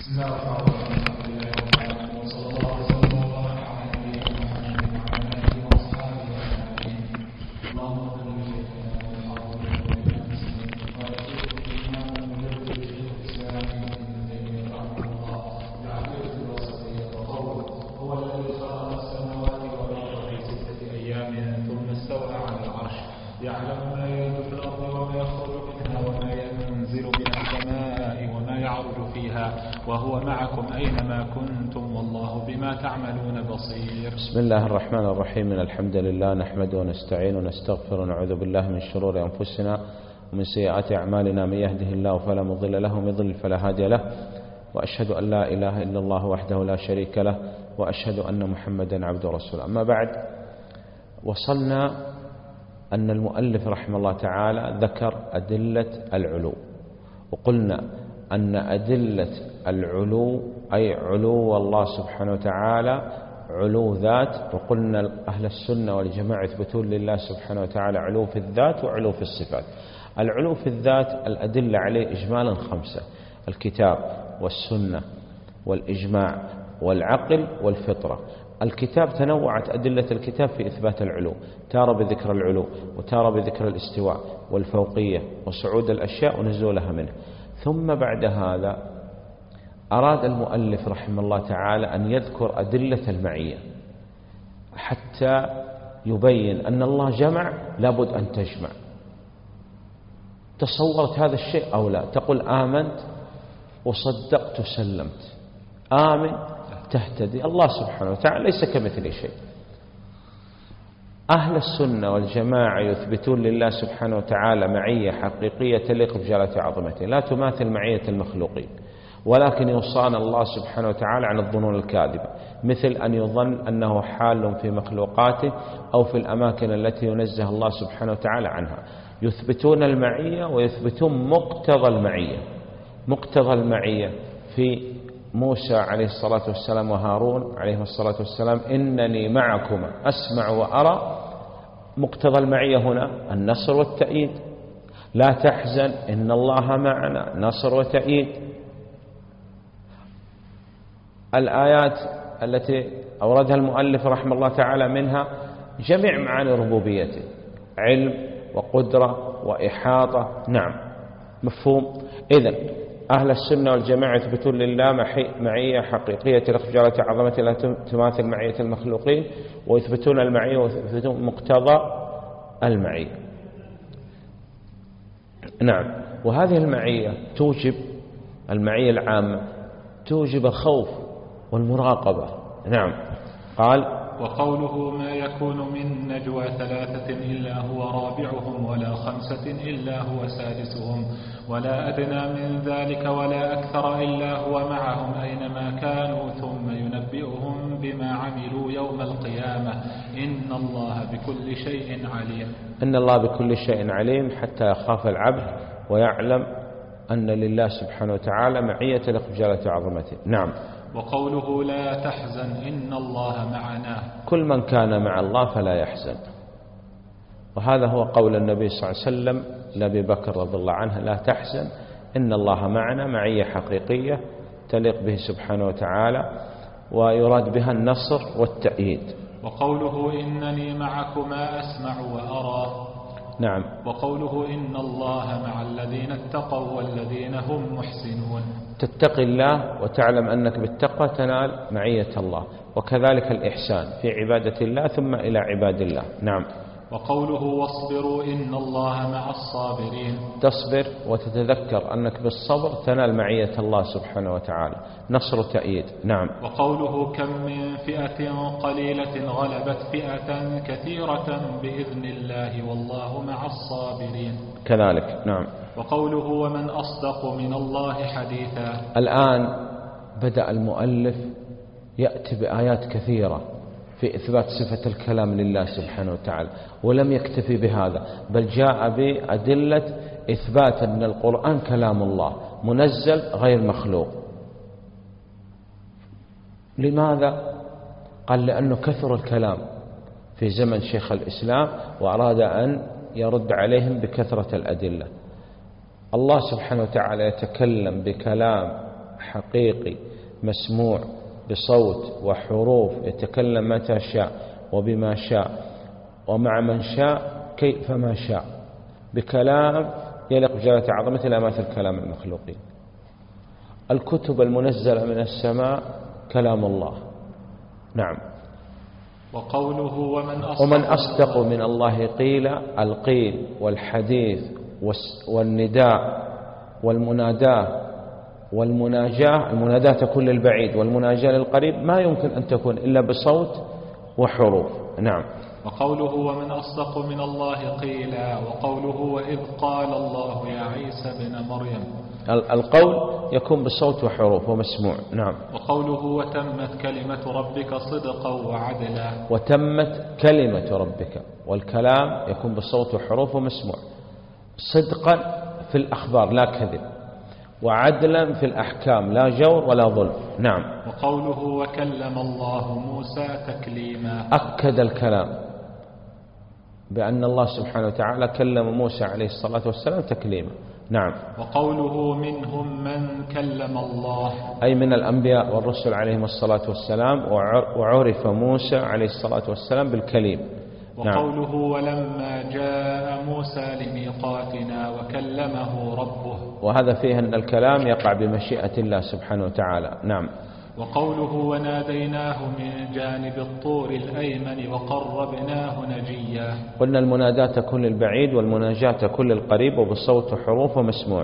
بسم الله الرحمن الرحيم وصلى الله وسلم وبارك على نبينا محمد وعلى اله واصحابه اجمعين. اللهم اغفر لشيخنا والحاضرين والمسلمين ويقول الامام المجدد شيخ الاسلام ابن تيميه رحمه الله بعقيده الوسطيه وقوله هو الذي خلق السماوات والارض في 6 ايام ثم استوى على العرش يعلم ما يلج في الارض وما يخرج منها وما ينزل من السماء وما يعرج فيها وهو معكم أينما كنتم والله بما تعملون بصير. بسم الله الرحمن الرحيم. إن الحمد لله نحمده ونستعين ونستغفر ونعوذ بالله من شرور أنفسنا ومن سيئات أعمالنا. من يهده الله فلا مضل له ومن يضلل فلا هادي له، وأشهد أن لا إله إلا الله وحده لا شريك له، وأشهد أن محمدا عبده ورسوله. أما بعد، وصلنا أن المؤلف رحمه الله تعالى ذكر أدلة العلو، وقلنا أن أدلة العلو أي علو الله سبحانه وتعالى علو ذات، وقلنا أهل السنة والجماعة يثبتون لله سبحانه وتعالى علو في الذات وعلو في الصفات. العلو في الذات الأدلة عليه إجمالا 5: الكتاب والسنة والإجماع والعقل والفطرة. الكتاب تنوعت أدلة الكتاب في إثبات العلو، تارة بذكر العلو وتارة بذكر الاستواء والفوقية وصعود الأشياء ونزولها منه. ثم بعد هذا أراد المؤلف رحمه الله تعالى أن يذكر أدلة المعية حتى يبين أن الله جمع لابد أن تجمع. تصورت هذا الشيء أو لا؟ تقول آمنت وصدقت وسلمت، آمن تهتدي. الله سبحانه وتعالى ليس كمثله شيء. أهل السنة والجماعة يثبتون لله سبحانه وتعالى معية حقيقية تليق بجلالة عظمته، لا تماثل معية المخلوقين، ولكن يوصان الله سبحانه وتعالى عن الظنون الكاذبة، مثل أن يظن أنه حال في مخلوقاته أو في الأماكن التي ينزه الله سبحانه وتعالى عنها. يثبتون المعية ويثبتون مقتضى المعية. مقتضى المعية في موسى عليه الصلاة والسلام وهارون عليه الصلاة والسلام: إنني معكما أسمع وأرى. مقتضى المعية هنا النصر والتأييد. لا تحزن إن الله معنا، نصر وتأييد. الآيات التي أوردها المؤلف رحمه الله تعالى منها جميع معاني ربوبيته: علم وقدرة وإحاطة. نعم، مفهوم. إذن أهل السنة والجماعة يثبتون لله معية حقيقية تليق بجلالة عظمته لا تماثل معية المخلوقين، ويثبتون المعية ويثبتون مقتضى المعية. نعم، وهذه المعية توجب المعية العامة توجب الخوف والمراقبة. نعم، قال: وقوله ما يكون من نجوى 3 إلا هو رابعهم ولا 5 إلا هو سادسهم ولا أدنى من ذلك ولا أكثر إلا هو معهم أينما كانوا ثم ينبئهم بما عملوا يوم القيامة إن الله بكل شيء عليم. إن الله بكل شيء عليم، حتى يخاف العبد ويعلم أن لله سبحانه وتعالى معية تليق بجلالة عظمته. نعم. وقوله لا تحزن إن الله معنا، كل من كان مع الله فلا يحزن. وهذا هو قول النبي صلى الله عليه وسلم لأبي بكر رضي الله عنه: لا تحزن إن الله معنا، معية حقيقية تليق به سبحانه وتعالى، ويراد بها النصر والتأييد. وقوله إنني معكما أسمع وأرى. نعم. وقوله إن الله مع الذين اتقوا والذين هم محسنون. تتقي الله وتعلم أنك بالتقوى تنال معية الله، وكذلك الإحسان في عبادة الله ثم إلى عباد الله. نعم. وقوله واصبروا إن الله مع الصابرين. تصبر وتتذكر أنك بالصبر تنال معية الله سبحانه وتعالى، نصر وتأييد. نعم. وقوله كم من فئة قليلة غلبت فئة كثيرة بإذن الله والله مع الصابرين. كذلك. نعم. وقوله ومن أصدق من الله حديثا. الآن بدأ المؤلف يأتي بآيات كثيرة في إثبات صفة الكلام لله سبحانه وتعالى، ولم يكتفي بهذا، بل جاء بأدلة إثبات أن القرآن كلام الله منزل غير مخلوق. لماذا؟ قال: لأنه كثر الكلام في زمن شيخ الإسلام، وأراد أن يرد عليهم بكثرة الأدلة. الله سبحانه وتعالى يتكلم بكلام حقيقي مسموع بصوت وحروف، يتكلم متى شاء وبما شاء ومع من شاء كيفما شاء، بكلام يليق بجلالة عظمته لا مثل كلام المخلوقين. الكتب المنزلة من السماء كلام الله. نعم. وقوله ومن أصدق من الله قيلا، القيل والحديث والنداء والمناداة والمناجاة، المناداة تكون للبعيد والمناجاة للقريب، ما يمكن أن تكون إلا بصوت وحروف. نعم. وقوله ومن أصدق من الله قيلا، وقوله وإذ قال الله يا عيسى بن مريم، القول يكون بصوت وحروف ومسموع. نعم. وقوله وتمت كلمة ربك صدقا وعدلا، وتمت كلمة ربك، والكلام يكون بصوت وحروف ومسموع، صدقا في الأخبار لا كذب، وعدلا في الأحكام لا جور ولا ظلم. نعم. وقوله وكلم الله موسى تكليما، أكد الكلام بأن الله سبحانه وتعالى كلم موسى عليه الصلاة والسلام تكليما. نعم. وقوله منهم من كلم الله، أي من الأنبياء والرسل عليهم الصلاة والسلام، وعرف موسى عليه الصلاة والسلام بالكليم. وقوله ولما جاء موسى لميقاتنا وكلمه ربه، وهذا فيه أن الكلام يقع بمشيئة الله سبحانه وتعالى. نعم. وقوله وناديناه من جانب الطور الأيمن وقربناه نجيا، قلنا المناداة تكون للبعيد والمناجاة تكون للقريب وبصوت وحروف ومسموع.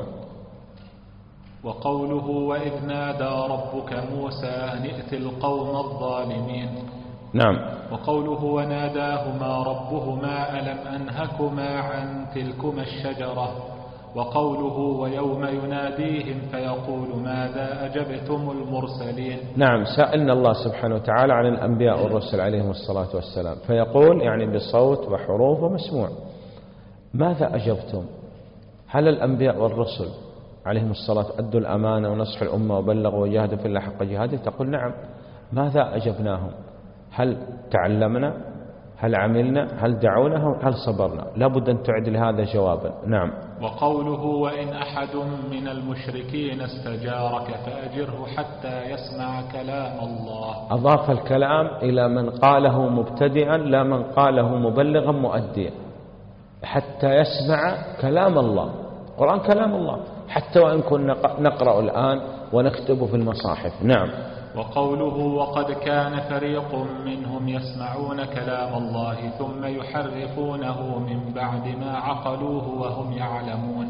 وقوله وإذ نادى ربك موسى أن ائت القوم الظالمين. نعم. وقوله وناداهما ربهما ألم أنهكما عن تلكما الشجرة، وقوله ويوم يناديهم فيقول ماذا أجبتم المرسلين. نعم. سألنا الله سبحانه وتعالى عن الأنبياء والرسل عليهم الصلاة والسلام، فيقول يعني بصوت وحروف ومسموع ماذا أجبتم؟ هل الأنبياء والرسل عليهم الصلاة أدوا الأمانة ونصح الأمة وبلغوا وجاهدوا في الله حق جهاده؟ تقول نعم. ماذا أجبناهم؟ هل تعلمنا؟ هل عملنا؟ هل دعونا؟ هل صبرنا؟ لابد أن تعد لهذا جوابا. نعم. وقوله وإن أحد من المشركين استجارك فأجره حتى يسمع كلام الله، أضاف الكلام إلى من قاله مبتدئا لا من قاله مبلغا مؤديا، حتى يسمع كلام الله. القرآن كلام الله حتى وإن كنا نقرأ الآن ونكتب في المصاحف. نعم. وقوله وقد كان فريق منهم يسمعون كلام الله ثم يحرفونه من بعد ما عقلوه وهم يعلمون.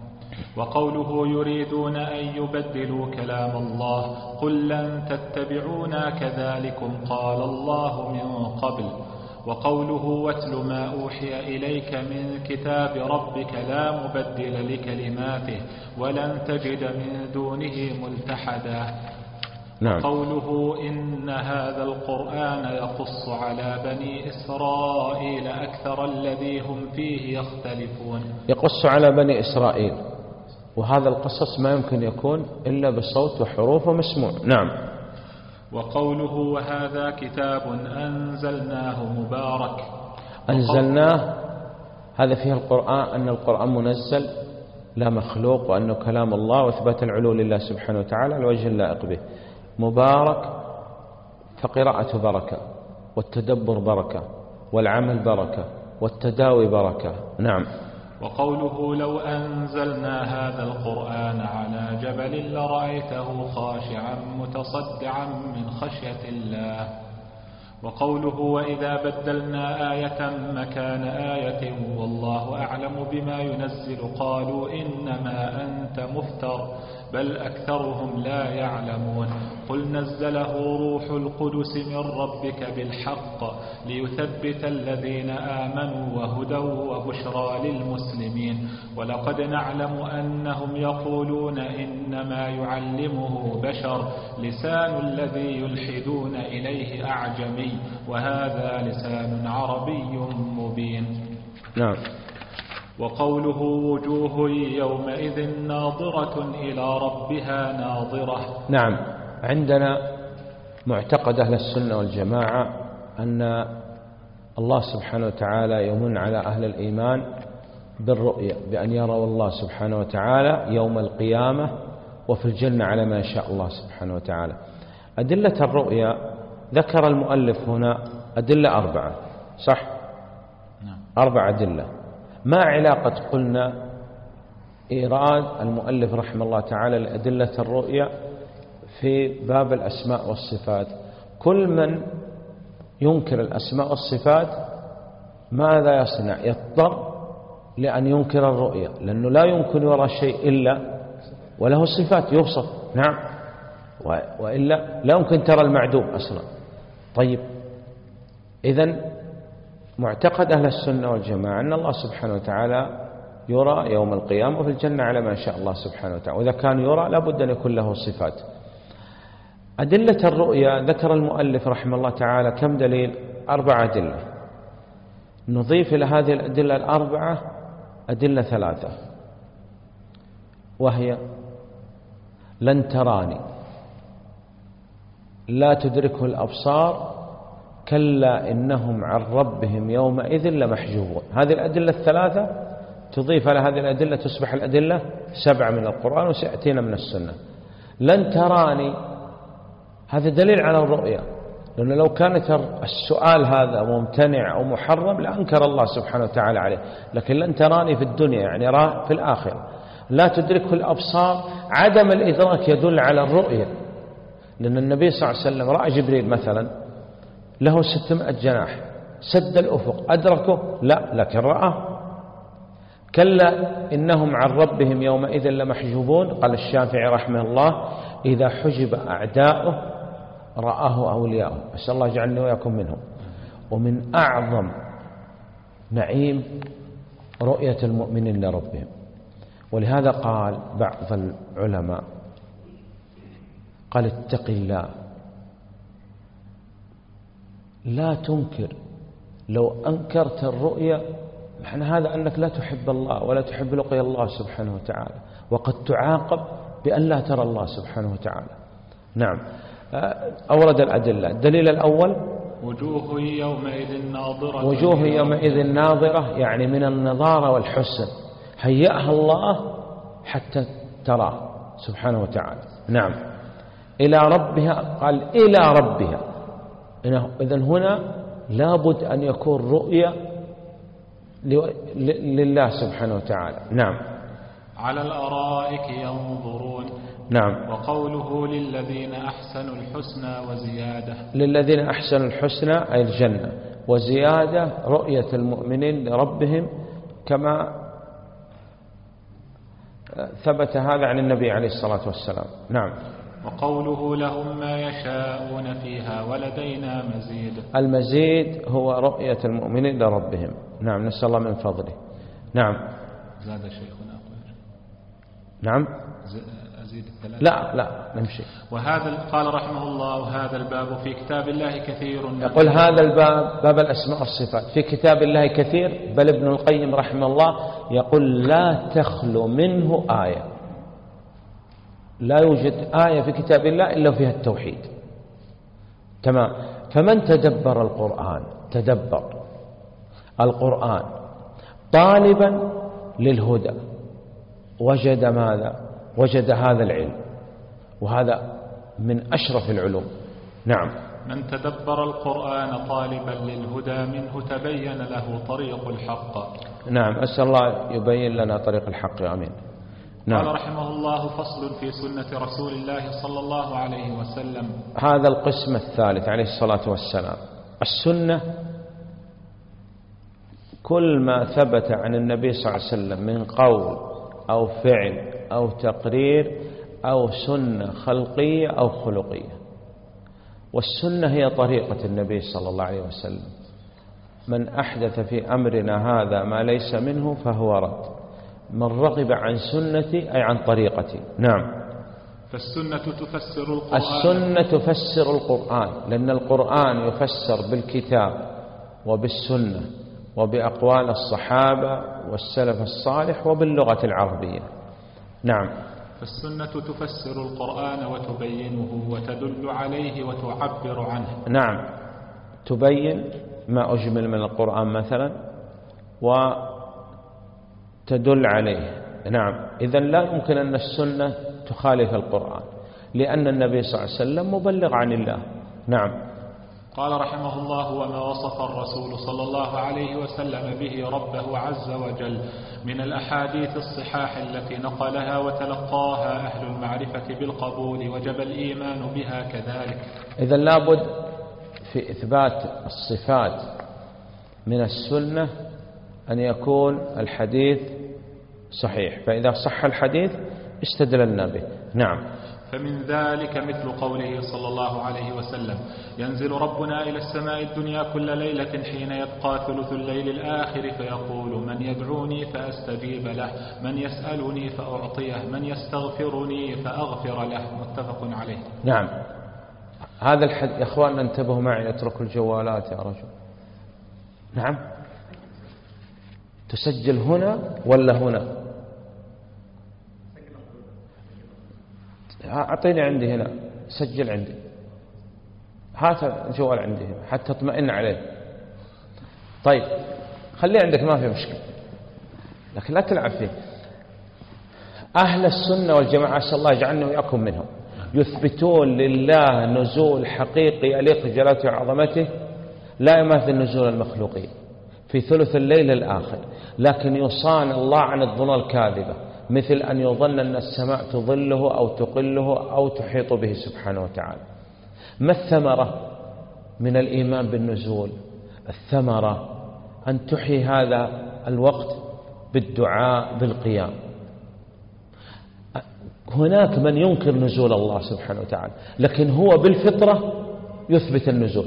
وقوله يريدون أن يبدلوا كلام الله قل لن تتبعونا كذلكم قال الله من قبل. وقوله واتل ما أوحي إليك من كتاب ربك لا مبدل لكلماته ولن تجد من دونه ملتحدا. نعم. قوله إن هذا القرآن يقص على بني إسرائيل أكثر الذي هم فيه يختلفون. يقص على بني إسرائيل، وهذا القصص ما يمكن يكون إلا بصوت وحروف ومسموع. نعم. وقوله وهذا كتاب أنزلناه مبارك، أنزلناه هذا فيه القرآن أن القرآن منزل لا مخلوق، وأنه كلام الله، وإثبات العلو لله سبحانه وتعالى على الوجه اللائق به. مبارك فقراءة بركة، والتدبر بركة، والعمل بركة، والتداوي بركة. نعم. وقوله لو أنزلنا هذا القرآن على جبل لرأيته خاشعا متصدعا من خشية الله. وقوله وإذا بدلنا آية مكان آية والله أعلم بما ينزل قالوا إنما أنت مفتر بل أكثرهم لا يعلمون. قل نزله روح القدس من ربك بالحق ليثبت الذين آمنوا وهدى وبشرى للمسلمين. ولقد نعلم أنهم يقولون إنما يعلمه بشر لسان الذي يلحدون إليه أعجمي وهذا لسان عربي مبين. نعم. وقوله وجوه يومئذ ناظرة إلى ربها ناظرة. نعم. عندنا معتقد أهل السنة والجماعة أن الله سبحانه وتعالى يمن على أهل الإيمان بالرؤية، بأن يروا الله سبحانه وتعالى يوم القيامة وفي الجنة على ما يشاء الله سبحانه وتعالى. أدلة الرؤيا ذكر المؤلف هنا أدلة 4 صح؟ 4 أدلة. ما علاقة قلنا إيراد المؤلف رحمه الله تعالى لأدلة الرؤيا في باب الأسماء والصفات؟ كل من ينكر الأسماء والصفات ماذا يصنع؟ يضطر لأن ينكر الرؤيا، لأنه لا يمكن يرى شيء إلا وله صفات يوصف. نعم، وإلا لا يمكن ترى المعدوم أصلا. طيب، إذن معتقد أهل السنة والجماعة أن الله سبحانه وتعالى يرى يوم القيامة وفي الجنة على ما شاء الله سبحانه وتعالى، وإذا كان يرى لابد أن يكون له صفات. أدلة الرؤيا ذكر المؤلف رحمه الله تعالى كم دليل؟ 4 أدلة. نضيف إلى هذه الأدلة 4 أدلة 3، وهي: لن تراني، لا تدركه الأبصار، كلا إنهم عن ربهم يومئذ لمحجوبون. هذه الأدلة 3 تضيف على هذه الأدلة تصبح الأدلة 7 من القرآن وسيأتينا من السنة. لن تراني هذا دليل على الرؤيا، لأنه لو كانت السؤال هذا ممتنع أو محرم لأنكر الله سبحانه وتعالى عليه، لكن لن تراني في الدنيا يعني راه في الآخرة. لا تدركه الأبصار، عدم الإدراك يدل على الرؤيا، لأن النبي صلى الله عليه وسلم رأى جبريل مثلا له 600 جناح، سد الأفق، أدركه؟ لا، لكن رآه. كلا إنهم عن ربهم يومئذ لمحجوبون. قال الشافعي رحمه الله: إذا حجب أعداؤه رآه أولياؤه. أسأل الله يجعلني وإياكم منهم. ومن أعظم نعيم رؤية المؤمنين لربهم، ولهذا قال بعض العلماء قال: اتق الله، لا تنكر. لو أنكرت الرؤيا معنى هذا أنك لا تحب الله ولا تحب لقي الله سبحانه وتعالى، وقد تعاقب بأن لا ترى الله سبحانه وتعالى. نعم، أورد الأدلة. الدليل الأول: وجوه يومئذ ناظرة. وجوه يومئذ ناظرة، يعني من النظارة والحسن، هيأها الله حتى تراه سبحانه وتعالى. نعم، إلى ربها، قال إلى ربها. إذن هنا لابد أن يكون رؤية لله سبحانه وتعالى. نعم. على الأرائك ينظرون. نعم. وقوله: للذين أحسنوا الحسنى وزيادة. للذين أحسنوا الحسنى أي الجنة، وزيادة رؤية المؤمنين لربهم، كما ثبت هذا عن النبي عليه الصلاة والسلام. نعم. وقوله: لهم ما يشاءون فيها ولدينا مزيد. المزيد هو رؤية المؤمنين لربهم. نعم، نسأل الله من فضله. نعم. زاد شيخنا. نعم. أزيد 3. لا نمشي. وهذا قال رحمه الله: وهذا الباب في كتاب الله كثير. يقول هذا الباب، باب الأسماء والصفات، في كتاب الله كثير، بل ابن القيم رحمه الله يقول: لا تخلو منه آية. لا يوجد آية في كتاب الله إلا فيها التوحيد. تمام. فمن تدبر القرآن، تدبر القرآن طالبا للهدى، وجد ماذا؟ وجد هذا العلم، وهذا من أشرف العلوم. نعم. من تدبر القرآن طالبا للهدى منه تبين له طريق الحق. نعم، أسأل الله يبين لنا طريق الحق. آمين. نعم. قال رحمه الله: فصل في سنة رسول الله صلى الله عليه وسلم. هذا القسم الثالث عليه الصلاة والسلام. السنة كل ما ثبت عن النبي صلى الله عليه وسلم من قول أو فعل أو تقرير أو سنة خلقية أو خلقية. والسنة هي طريقة النبي صلى الله عليه وسلم. من أحدث في أمرنا هذا ما ليس منه فهو رد. من رغب عن سنتي أي عن طريقتي. نعم. فالسنة تفسر القرآن. السنة تفسر القرآن، لأن القرآن يفسر بالكتاب وبالسنة وبأقوال الصحابة والسلف الصالح وباللغة العربية. نعم. فالسنة تفسر القرآن وتبينه وتدل عليه وتعبر عنه. نعم، تبين ما أجمل من القرآن مثلا وتدل عليه. نعم. إذن لا يمكن أن السنة تخالف القرآن، لأن النبي صلى الله عليه وسلم مبلغ عن الله. نعم. قال رحمه الله: وما وصف الرسول صلى الله عليه وسلم به ربه عز وجل من الأحاديث الصحاح التي نقلها وتلقاها أهل المعرفة بالقبول وجب الإيمان بها كذلك. إذن لابد في إثبات الصفات من السنة أن يكون الحديث صحيح، فإذا صح الحديث استدللنا به. نعم. فمن ذلك مثل قوله صلى الله عليه وسلم: ينزل ربنا إلى السماء الدنيا كل ليلة حين يبقى ثلث الليل الآخر فيقول: من يدعوني فأستجيب له، من يسألني فأعطيه، من يستغفرني فأغفر له. متفق عليه. نعم. هذا الحديث يا أخوان انتبهوا معي، اتركوا الجوالات يا رجل. نعم. تسجل هنا ولا هنا؟ أعطيني عندي هنا، سجل عندي، هات الجوال عندي هنا حتى اطمئن عليه. طيب خليه عندك ما في مشكلة، لكن لا تلعب فيه. أهل السنة والجماعة أسأل الله يجعلنا وإياكم منهم، يثبتون لله نزول حقيقي يليق بجلاله وعظمته لا يماثل نزول المخلوقين في ثلث الليل الآخر، لكن يصان الله عن الظنون الكاذبة، مثل أن يظن أن السماء تظله أو تقله أو تحيط به سبحانه وتعالى. ما الثمرة من الإيمان بالنزول؟ الثمرة أن تحيي هذا الوقت بالدعاء بالقيام. هناك من ينكر نزول الله سبحانه وتعالى، لكن هو بالفطرة يثبت النزول.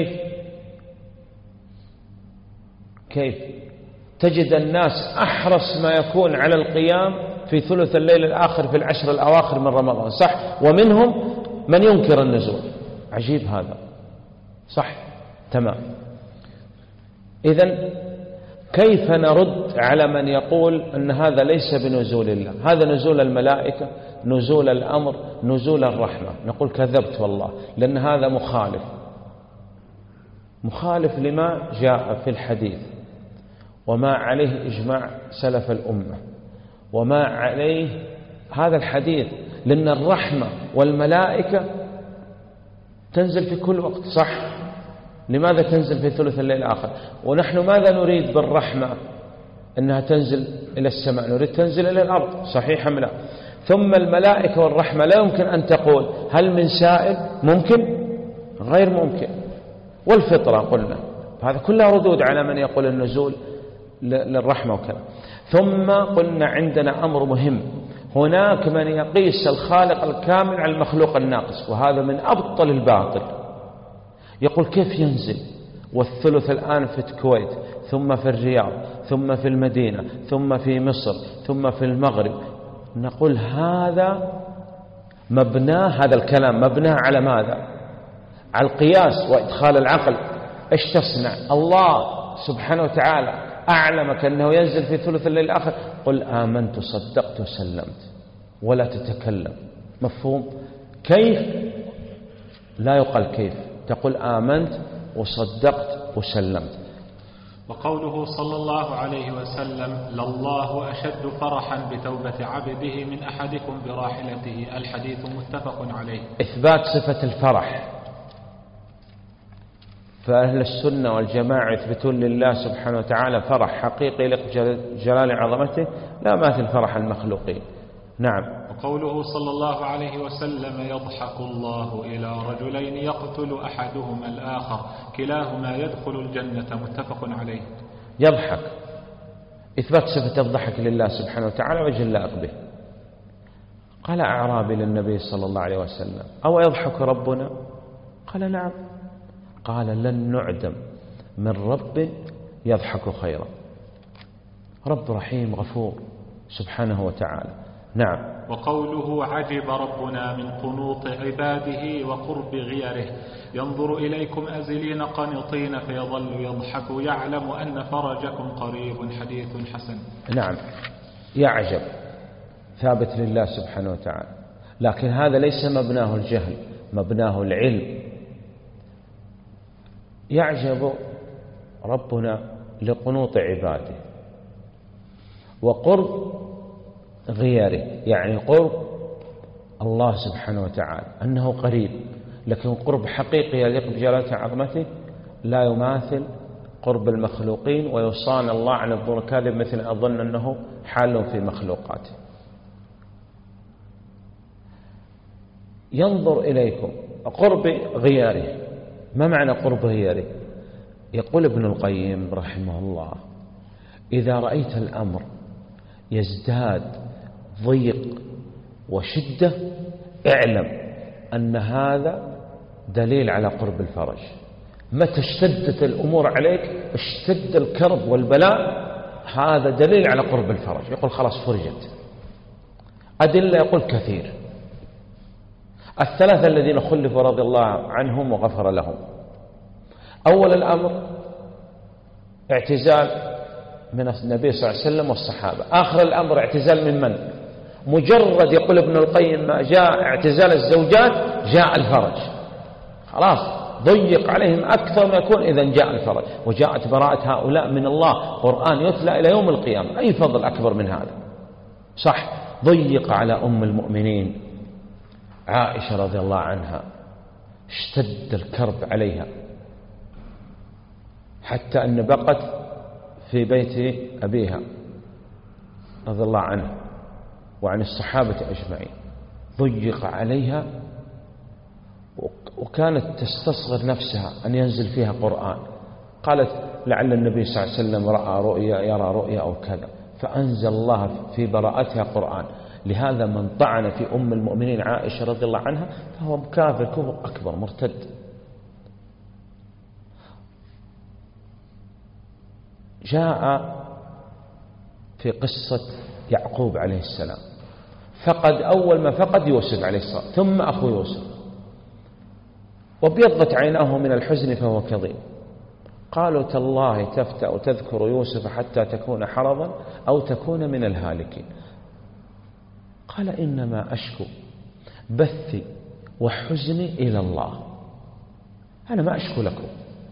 كيف تجد الناس أحرص ما يكون على القيام في ثلث الليل الآخر في العشر الأواخر من رمضان، صح؟ ومنهم من ينكر النزول. عجيب هذا، صح؟ تمام. إذن كيف نرد على من يقول أن هذا ليس بنزول الله، هذا نزول الملائكة، نزول الأمر، نزول الرحمة؟ نقول كذبت والله، لأن هذا مخالف لما جاء في الحديث وما عليه إجماع سلف الأمة وما عليه هذا الحديث، لأن الرحمة والملائكة تنزل في كل وقت، صح؟ لماذا تنزل في ثلث الليل الآخر؟ ونحن ماذا نريد بالرحمة؟ أنها تنزل إلى السماء، نريد تنزل إلى الأرض، صحيح أم لا؟ ثم الملائكة والرحمة لا يمكن أن تقول هل من سائل؟ ممكن؟ غير ممكن. والفطرة قلنا، هذا كلها ردود على من يقول النزول للرحمة وكذا. ثم قلنا عندنا أمر مهم، هناك من يقيس الخالق الكامل على المخلوق الناقص، وهذا من أبطل الباطل. يقول كيف ينزل والثلث الآن في الكويت، ثم في الرياض، ثم في المدينة، ثم في مصر، ثم في المغرب؟ نقول هذا مبناه، هذا الكلام مبناه على ماذا؟ على القياس وإدخال العقل. إيش تصنع؟ الله سبحانه وتعالى أعلمك أنه ينزل في ثلث الليل الآخر، قل آمنت صدقت وسلمت، ولا تتكلم. مفهوم؟ كيف؟ لا يقال كيف، تقول آمنت وصدقت وسلمت. وقوله صلى الله عليه وسلم: لله أشد فرحا بتوبة عبده من أحدكم براحلته. الحديث متفق عليه. إثبات صفة الفرح، فأهل السنة والجماعة يثبتون لله سبحانه وتعالى فرح حقيقي لجلال عظمته لا ماثل فرح المخلوقين. نعم. وقوله صلى الله عليه وسلم: يضحك الله إلى رجلين يقتل أحدهما الآخر كلاهما يدخل الجنة. متفق عليه. يضحك، إثبات صفة الضحك لله سبحانه وتعالى وجه اللائق به. قال أعرابي للنبي صلى الله عليه وسلم: أو يضحك ربنا؟ قال نعم. قال لن نعدم من رب يضحك خيرا. رب رحيم غفور سبحانه وتعالى. نعم. وقوله: عجب ربنا من قنوط عباده وقرب غيره، ينظر إليكم أزلين قنطين فيظل يضحك يعلم أن فرجكم قريب. حديث حسن. نعم. يعجب ثابت لله سبحانه وتعالى، لكن هذا ليس مبناه الجهل، مبناه العلم. يعجب ربنا لقنوط عباده وقرب غيره، يعني قرب الله سبحانه وتعالى أنه قريب، لكن قرب حقيقي يليق بجلالته وعظمته لا يماثل قرب المخلوقين، ويصان الله عن الظن الكاذب مثل أظن أنه حال في مخلوقاته. ينظر إليكم قرب غياره. ما معنى قرب غياره؟ يقول ابن القيم رحمه الله: إذا رأيت الأمر يزداد ضيق وشدة اعلم أن هذا دليل على قرب الفرج. متى اشتدت الأمور عليك، اشتد الكرب والبلاء، هذا دليل على قرب الفرج. يقول خلاص فرجت. أدلة يقول كثير. الثلاثة الذين خلفوا رضي الله عنهم وغفر لهم: أول الأمر اعتزال من النبي صلى الله عليه وسلم والصحابة. آخر الأمر اعتزال من مجرد يقول ابن القيم ما جاء اعتزال الزوجات جاء الفرج. خلاص ضيق عليهم أكثر ما يكون إذا جاء الفرج. وجاءت براءة هؤلاء من الله، قرآن يتلى إلى يوم القيامة. أي فضل أكبر من هذا؟ صح، ضيق على أم المؤمنين عائشة رضي الله عنها، اشتد الكرب عليها حتى أن بقت في بيت أبيها رضي الله عنه وعن الصحابة أجمعين. ضيق عليها وكانت تستصغر نفسها أن ينزل فيها قرآن. قالت لعل النبي صلى الله عليه وسلم رأى رؤيا، يرى رؤيا أو كذا، فأنزل الله في براءتها قرآن. لهذا من طعن في أم المؤمنين عائشة رضي الله عنها فهو كافر كفر أكبر مرتد. جاء في قصة يعقوب عليه السلام، فقد أول ما فقد يوسف عليه السلام ثم أخو يوسف، وابيضت عيناه من الحزن فهو كظيم. قالوا تالله تفتأ تذكر يوسف حتى تكون حرضا أو تكون من الهالكين. قال إنما أشكو بثي وحزني إلى الله، أنا ما أشكو لكم،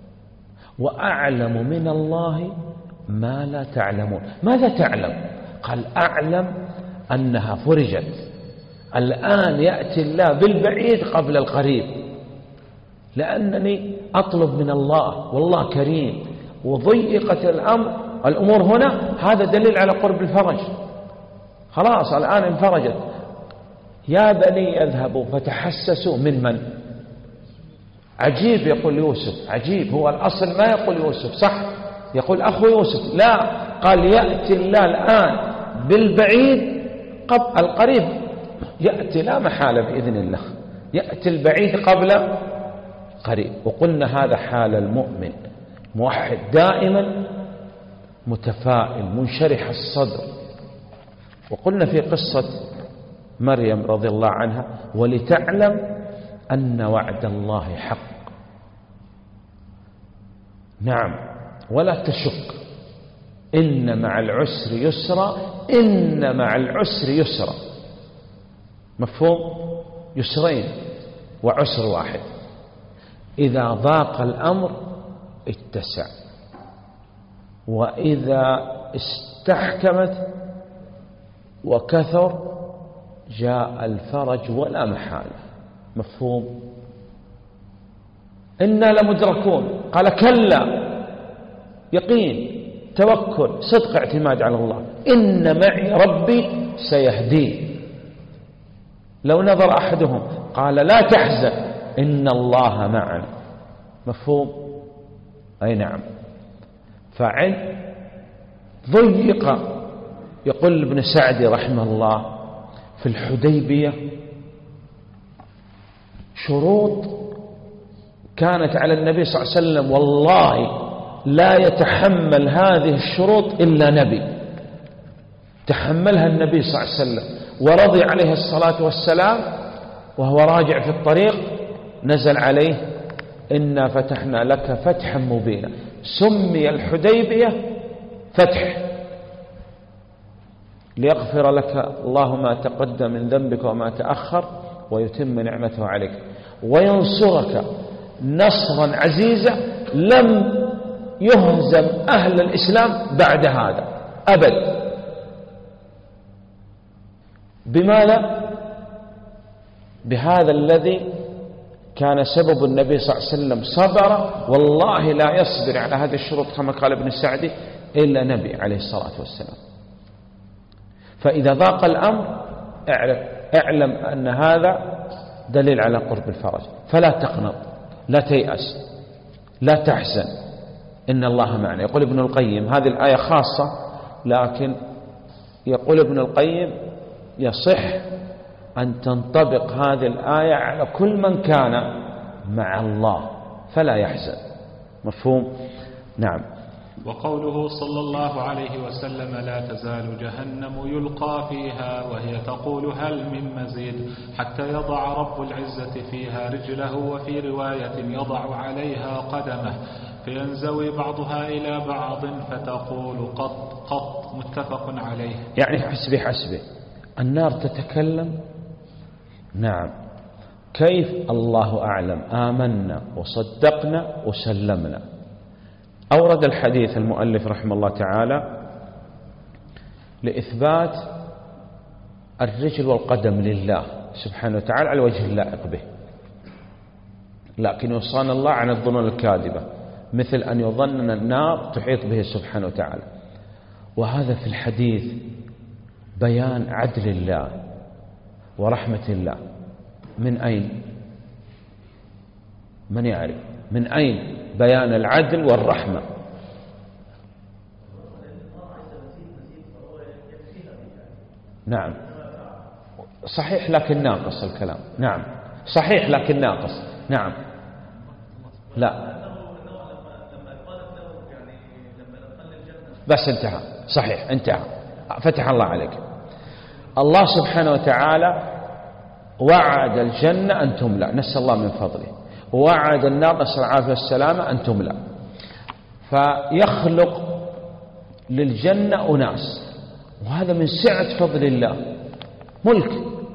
وأعلم من الله ما لا تعلمون. ماذا تعلم؟ قال أعلم أنها فرجت. الآن يأتي الله بالبعيد قبل القريب، لأنني أطلب من الله والله كريم، وضيقت الأمور هنا، هذا دليل على قرب الفرج. خلاص الآن انفرجت. يا بني اذهبوا فتحسسوا من عجيب يقول يوسف، عجيب، هو الأصل ما يقول يوسف صح، يقول أخو يوسف، لا، قال يأتي الله الآن بالبعيد قبل القريب. يأتي لا محالة بإذن الله، يأتي البعيد قبل قريب. وقلنا هذا حال المؤمن موحد دائما متفائل منشرح الصدر. وقلنا في قصة مريم رضي الله عنها: ولتعلم أن وعد الله حق. نعم، ولا تشك، إن مع العسر يسرا، إن مع العسر يسرا. مفهوم؟ يسرين وعسر واحد. إذا ضاق الأمر اتسع، وإذا استحكمت وكثر جاء الفرج ولا محالة. مفهوم؟ إنا لمدركون. قال كلا، يقين، توكل، صدق، اعتماد على الله. إن معي ربي سيهدين. لو نظر أحدهم قال لا تحزن إن الله معنا. مفهوم؟ أي نعم. فعن ضيق، يقول ابن سعدي رحمه الله في الحديبية شروط كانت على النبي صلى الله عليه وسلم، والله لا يتحمل هذه الشروط إلا نبي. تحملها النبي صلى الله عليه وسلم ورضي عليه الصلاة والسلام. وهو راجع في الطريق نزل عليه إنا فتحنا لك فتحا مبينا. سمي الحديبية فتح، ليغفر لك الله ما تقدم من ذنبك وما تأخر ويتم نعمته عليك وينصرك نصرا عزيزا لم يهزم أهل الإسلام بعد هذا أبد. بماذا؟ بهذا الذي كان سبب النبي صلى الله عليه وسلم صبر، والله لا يصبر على هذه الشروط كما قال ابن السعدي إلا نبي عليه الصلاة والسلام. فإذا ضاق الأمر اعلم أن هذا دليل على قرب الفرج، فلا تقنط، لا تيأس، لا تحزن، إن الله معنا. يقول ابن القيم هذه الآية خاصة، لكن يقول ابن القيم يصح أن تنطبق هذه الآية على كل من كان مع الله فلا يحزن. مفهوم؟ نعم. وقوله صلى الله عليه وسلم: لا تزال جهنم يلقى فيها وهي تقول هل من مزيد حتى يضع رب العزة فيها رجله، وفي رواية يضع عليها قدمه فينزوي بعضها إلى بعض فتقول قط قط، متفق عليه. يعني حسبي النار تتكلم. نعم. كيف؟ الله أعلم، آمنا وصدقنا وسلمنا. أورد الحديث المؤلف رحمه الله تعالى لإثبات الرجل والقدم لله سبحانه وتعالى على الوجه اللائق به، لكن يوصانا الله عن الظنون الكاذبة، مثل أن يظن النار تحيط به سبحانه وتعالى. وهذا في الحديث بيان عدل الله ورحمة الله. من أين؟ من يعرف من أين بيان العدل والرحمة؟ نعم صحيح لكن ناقص الكلام. نعم صحيح لكن ناقص. نعم لا بس انتهى. صحيح انتهى. فتح الله عليك. الله سبحانه وتعالى وعد الجنة أن تملأ، نسأل الله من فضله، ووعد النار نسأل العافية والسلامة أن تملأ. فيخلق للجنة أناس، وهذا من سعة فضل الله، ملك.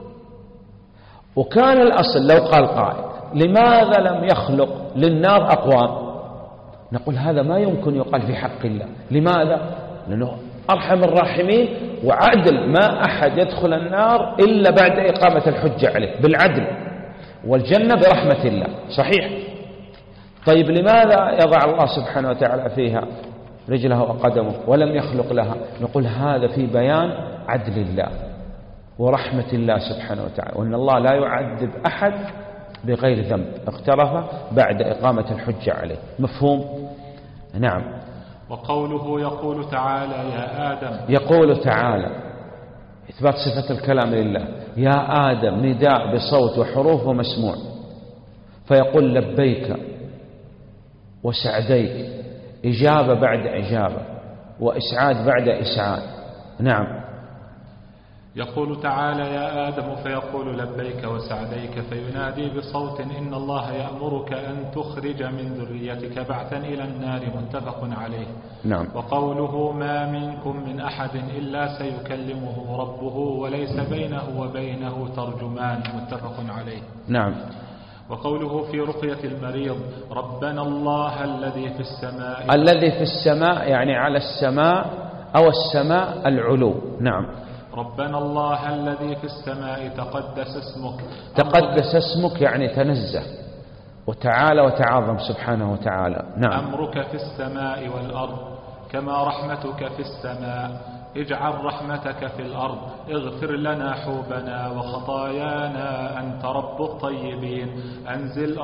وكان الأصل لو قال قائل لماذا لم يخلق للنار أقوام، نقول هذا ما يمكن يقال في حق الله. لماذا؟ لأنه أرحم الراحمين، وعدل، ما أحد يدخل النار إلا بعد إقامة الحجة عليه بالعدل، والجنة برحمة الله. صحيح. طيب لماذا يضع الله سبحانه وتعالى فيها رجله وقدمه ولم يخلق لها؟ نقول هذا في بيان عدل الله ورحمة الله سبحانه وتعالى، وأن الله لا يعذب أحد بغير ذنب اقترف بعد إقامة الحجة عليه. مفهوم؟ نعم. وقوله يقول تعالى يا آدم، يقول تعالى إثبات صفة الكلام لله. يا آدم نداء بصوت وحروف ومسموع، فيقول لبيك وسعديك، إجابة بعد إجابة وإسعاد بعد إسعاد. نعم. يقول تعالى يا آدم فيقول لبيك وسعديك، فينادي بصوت إن الله يأمرك أن تخرج من ذريتك بعثا إلى النار، متفق عليه. نعم. وقوله ما منكم من أحد إلا سيكلمه ربه وليس بينه وبينه ترجمان، متفق عليه. نعم. وقوله في رقية المريض ربنا الله الذي في السماء، الذي في السماء يعني على السماء أو السماء العلو. نعم. ربنا الله الذي في السماء تقدس اسمك. تقدس اسمك يعني تنزه وتعالى وتعاظم سبحانه وتعالى. نعم. أمرك في السماء والأرض كما رحمتك في السماء، اجعل رحمتك في الأرض، اغفر لنا حوبنا وخطايانا أنت رب الطيبين، أنزل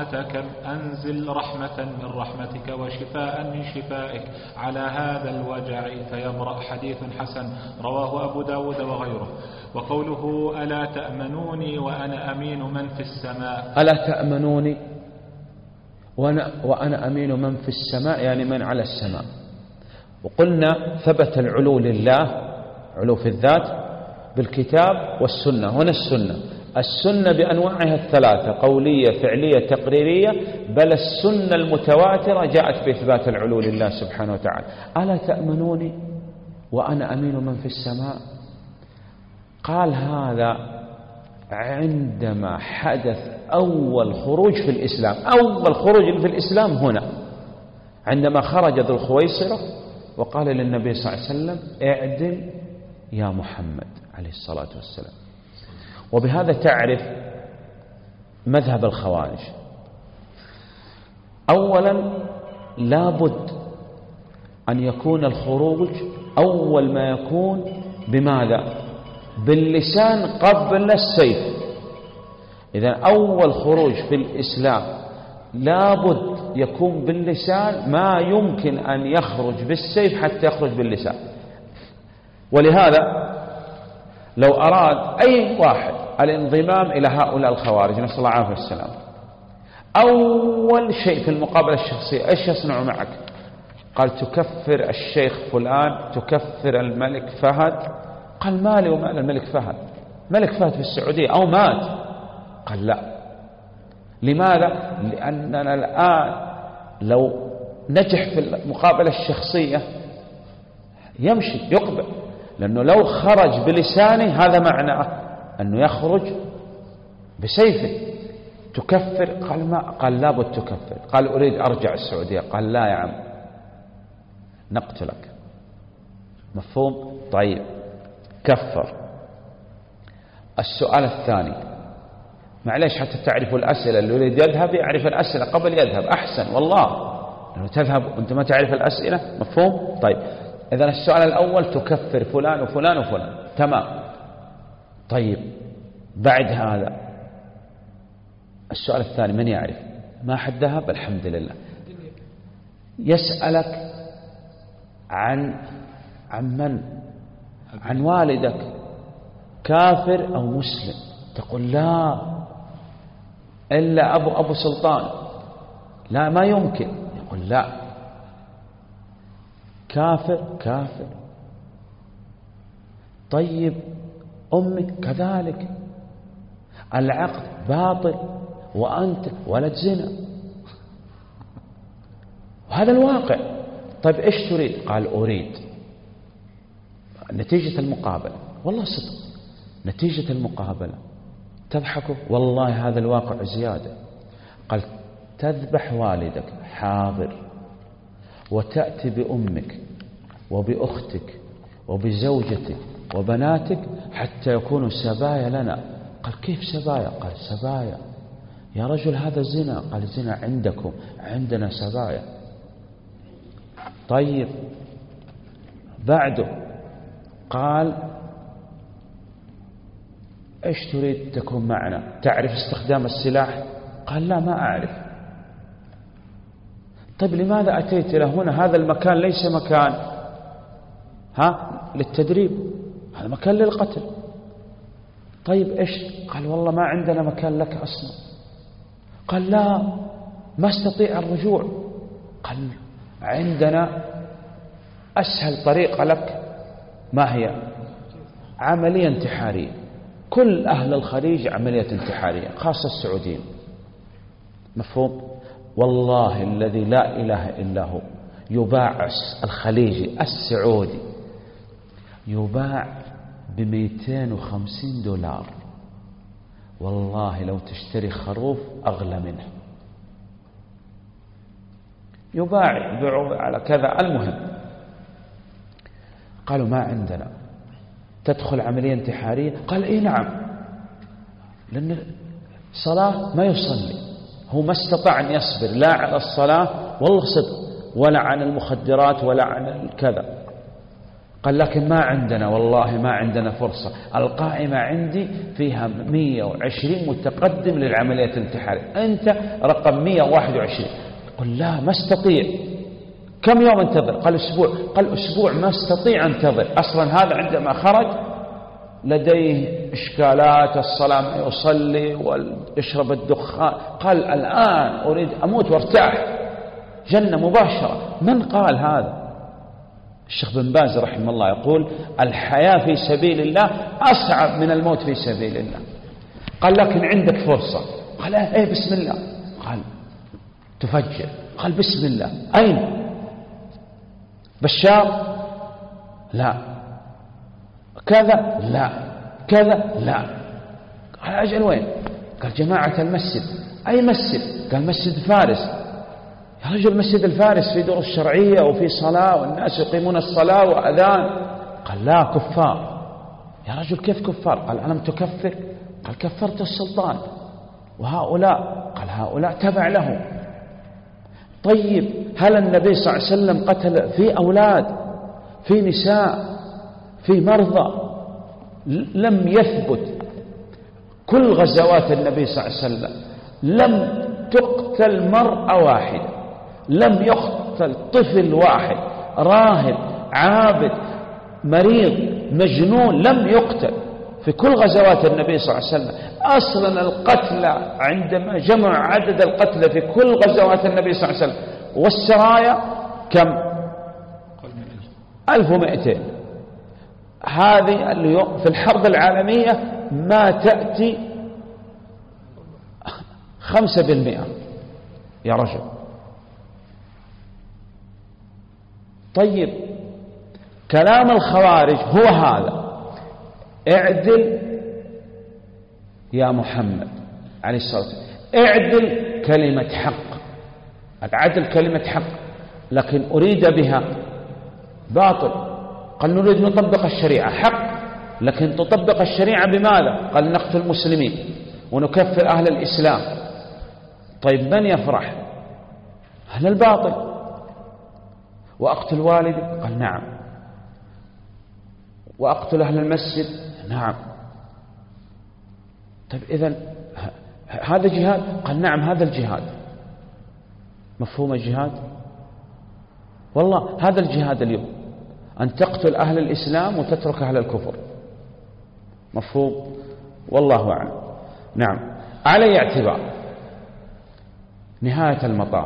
رحمة من رحمتك وشفاء من شفائك على هذا الوجع فيبرأ. حديث حسن رواه أبو داود وغيره. وقوله ألا تأمنوني وأنا أمين من في السماء، ألا تأمنوني وأنا أمين من في السماء يعني من على السماء. وقلنا ثبت العلو لله، علو في الذات، بالكتاب والسنة. هنا السنة بأنواعها الثلاثة، قولية فعلية تقريرية، بل السنة المتواترة جاءت بإثبات العلو لله سبحانه وتعالى. ألا تأمنوني وأنا أمين من في السماء. قال هذا عندما حدث أول خروج في الإسلام. أول خروج في الإسلام هنا عندما خرج ذو الخويصرة وقال للنبي صلى الله عليه وسلم اعدل يا محمد عليه الصلاة والسلام. وبهذا تعرف مذهب الخوارج. أولا لابد أن يكون الخروج أول ما يكون بماذا؟ باللسان قبل السيف. إذا أول خروج في الإسلام لابد يكون باللسان، ما يمكن أن يخرج بالسيف حتى يخرج باللسان. ولهذا لو أراد أي واحد الانضمام إلى هؤلاء الخوارج نسأل الله العافية والسلام، أول شيء في المقابلة الشخصية إيش يصنع معك؟ قال تكفر الشيخ فلان، تكفر الملك فهد. قال مالي ومال الملك فهد؟ ملك فهد في السعودية أو مات. قال لا. لماذا؟ لأننا الآن لو نجح في المقابلة الشخصية يمشي يقبل، لأنه لو خرج بلسانه هذا معناه أنه يخرج بسيفه. تكفر؟ قال ما. قال لابد تكفر. قال أريد أرجع السعودية. قال لا يا عم نقتلك. مفهوم؟ طيب كفر. السؤال الثاني، معليش حتى تعرفوا الأسئلة، اللي يريد يذهب يعرف الأسئلة قبل يذهب أحسن والله، لأنه تذهب وأنت ما تعرف الأسئلة. مفهوم؟ طيب إذن السؤال الأول تكفر فلان وفلان وفلان، تمام. طيب بعد هذا السؤال الثاني من يعرف؟ ما حد ذهب الحمد لله. يسألك عن من؟ عن والدك كافر أو مسلم؟ تقول لا إلا أبو سلطان. لا ما يمكن. يقول لا كافر. طيب أمك كذلك، العقد باطل وأنت ولد زنا، وهذا الواقع. طيب إيش تريد؟ قال أريد نتيجة المقابلة. والله صدق نتيجة المقابلة. تضحكوا والله هذا الواقع زيادة. قال تذبح والدك، حاضر، وتأتي بأمك وبأختك وبزوجتك وبناتك حتى يكونوا سبايا لنا. قال كيف سبايا؟ قال سبايا يا رجل هذا زنا. قال زنا عندكم، عندنا سبايا. طيب بعده قال ايش تريد تكون معنا؟ تعرف استخدام السلاح؟ قال لا ما أعرف. طيب لماذا أتيت إلى هنا؟ هذا المكان ليس مكان للتدريب، هذا مكان للقتل. طيب إيش؟ قال والله ما عندنا مكان لك أصلا. قال لا ما استطيع الرجوع. قال عندنا أسهل طريقة لك، ما هي؟ عملية انتحارية. كل أهل الخليج عملية انتحارية، خاصة السعوديين. مفهوم؟ والله الذي لا إله إلا هو يباع الخليجي السعودي يباع $250. والله لو تشتري خروف أغلى منه يباع على كذا. المهم قالوا ما عندنا. تدخل عملية انتحارية؟ قال إيه نعم، لأن صلاة ما يصلي، هو ما استطاع أن يصبر لا على الصلاة والله صدق ولا عن المخدرات ولا عن الكذا. قال لكن ما عندنا والله ما عندنا فرصة، القائمة عندي فيها 120 متقدم للعملية الانتحارية، أنت رقم 121. قل لا ما استطيع. كم يوم انتظر؟ قال أسبوع. قال أسبوع ما استطيع انتظر، أصلا هذا عندما خرج لديه إشكالات، الصلاة ما يصلي ويشرب الدخان. قال الآن أريد أموت وارتاح، جنة مباشرة. من قال هذا؟ الشيخ بن باز رحمه الله يقول الحياة في سبيل الله أصعب من الموت في سبيل الله. قال لكن عندك فرصة. قال إيه بسم الله. قال تفجر. قال بسم الله. أين؟ بشار؟ لا. كذا؟ لا. كذا؟ لا. قال أجل وين؟ قال جماعة المسجد. أي مسجد؟ قال مسجد فارس. يا رجل مسجد الفارس في دروس شرعية وفي صلاة والناس يقيمون الصلاة وأذان. قال لا كفار. يا رجل كيف كفار؟ قال ألم تكفر؟ قال كفرت السلطان وهؤلاء قال هؤلاء تبع له. طيب هل النبي صلى الله عليه وسلم قتل في أولاد، في نساء، في مرضى؟ لم يثبت. كل غزوات النبي صلى الله عليه وسلم لم تقتل مرأة واحدة، لم يقتل طفل واحد، راهب، عابد، مريض، مجنون، لم يقتل في كل غزوات النبي صلى الله عليه وسلم. أصلا القتلى عندما جمع عدد القتلى في كل غزوات النبي صلى الله عليه وسلم والسرايا كم؟ 1200. هذه اليوم في الحرب العالمية ما تأتي 5% يا رجل. طيب كلام الخوارج هو هذا: اعدل يا محمد عليه الصلاة والسلام، اعدل كلمة حق. العدل كلمة حق، لكن أريد بها باطل. قال نريد نطبق الشريعة، حق، لكن تطبق الشريعة بماذا؟ قال نقتل المسلمين ونكفر أهل الإسلام. طيب من يفرح؟ أهل الباطل. وأقتل والدي؟ قال نعم. وأقتل أهل المسجد؟ نعم. طيب إذن هذا جهاد؟ قال نعم هذا الجهاد. مفهوم الجهاد؟ والله هذا الجهاد اليوم، أن تقتل أهل الإسلام وتترك أهل الكفر. مفهوم؟ والله أعلم. نعم. على اعتبار نهاية المطاف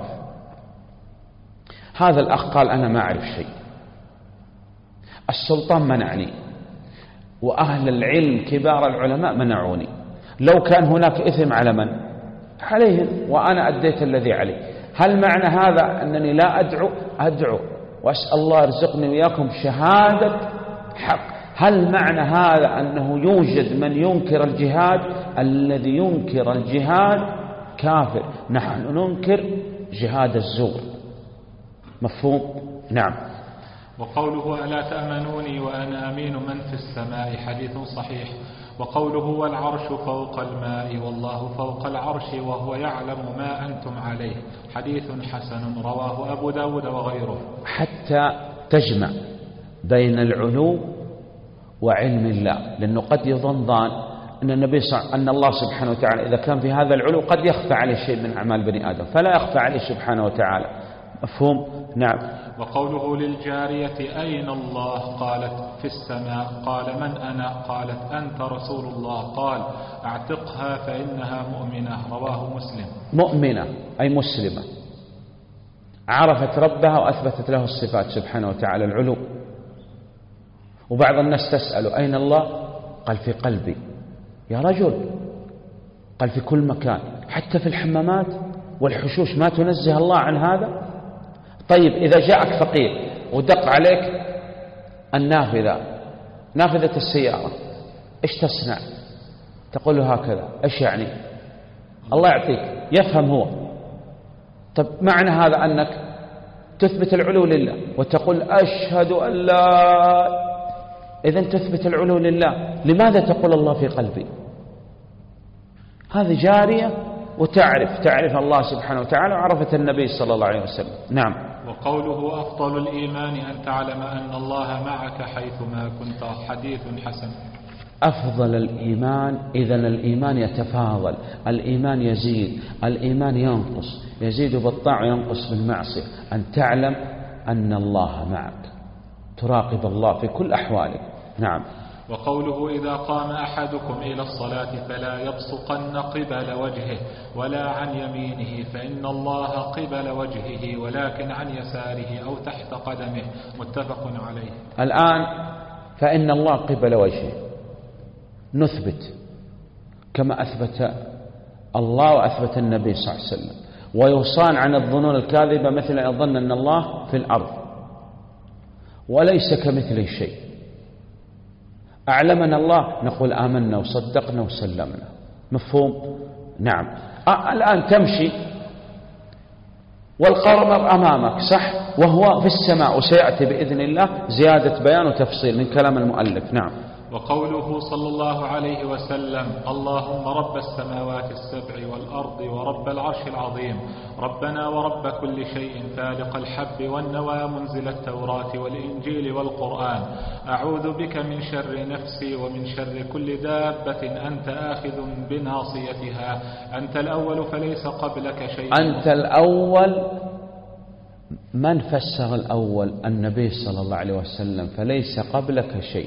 هذا الأخ قال أنا ما أعرف شيء، السلطان منعني، وأهل العلم كبار العلماء منعوني. لو كان هناك إثم على من؟ عليهم، وأنا أديت الذي علي. هل معنى هذا أنني لا أدعو؟ أدعو، وأسأل الله يرزقني وإياكم شهادة حق. هل معنى هذا أنه يوجد من ينكر الجهاد؟ الذي ينكر الجهاد كافر. نحن ننكر جهاد الزور. مفهوم؟ نعم. وقوله ألا تأمنوني وأنا أمين من في السماء حديث صحيح. وقوله والعرش فوق الماء والله فوق العرش وهو يعلم ما أنتم عليه حديث حسن رواه أبو داود وغيره. حتى تجمع بين العلو وعلم الله، لأنه قد يظن ظان أن الله سبحانه وتعالى إذا كان في هذا العلو قد يخفى عليه شيء من أعمال بني آدم، فلا يخفى عليه سبحانه وتعالى. مفهوم؟ نعم. وقوله للجارية أين الله؟ قالت في السماء. قال من أنا؟ قالت أنت رسول الله. قال اعتقها فإنها مؤمنة. رواه مسلم. مؤمنة أي مسلمة، عرفت ربها وأثبتت له الصفات سبحانه وتعالى العلو. وبعض الناس تسأل أين الله؟ قال في قلبي. يا رجل، قال في كل مكان، حتى في الحمامات والحشوش ما تنزه الله عن هذا. طيب إذا جاءك فقير ودق عليك نافذة السيارة، إيش تصنع؟ تقول له هكذا. إيش يعني؟ الله يعطيك، يفهم هو. طب معنى هذا أنك تثبت العلو لله وتقول أشهد أن لا، إذن تثبت العلو لله، لماذا تقول الله في قلبي؟ هذه جارية وتعرف الله سبحانه وتعالى وعرفت النبي صلى الله عليه وسلم. نعم. وقوله أفضل الإيمان أن تعلم أن الله معك حيثما كنت حديث حسن. أفضل الإيمان، إذن الإيمان يتفاضل، الإيمان يزيد، الإيمان ينقص، يزيد بالطاعة وينقص بالمعصية. أن تعلم أن الله معك، تراقب الله في كل أحوالك. نعم. وقوله إذا قام أحدكم إلى الصلاة فلا يبصقن قبل وجهه ولا عن يمينه فإن الله قبل وجهه ولكن عن يساره أو تحت قدمه. متفق عليه. الآن فإن الله قبل وجهه نثبت كما أثبت الله وأثبت النبي صلى الله عليه وسلم، ويصان عن الظنون الكاذبة مثل أن يظن أن الله في الأرض وليس كمثله شيء. أعلمنا الله نقول آمنا وصدقنا وسلمنا. مفهوم؟ نعم. الآن تمشي والقمر أمامك، صح، وهو في السماء، وسيأتي بإذن الله زيادة بيان وتفصيل من كلام المؤلف. نعم. وقوله صلى الله عليه وسلم: اللهم رب السماوات السبع والأرض ورب العرش العظيم، ربنا ورب كل شيء، فالق الحب والنوى، منزل التوراة والإنجيل والقرآن، أعوذ بك من شر نفسي ومن شر كل دابة أنت آخذ بناصيتها، أنت الأول فليس قبلك شيء. أنت الأول، من فسر الأول؟ النبي صلى الله عليه وسلم، فليس قبلك شيء،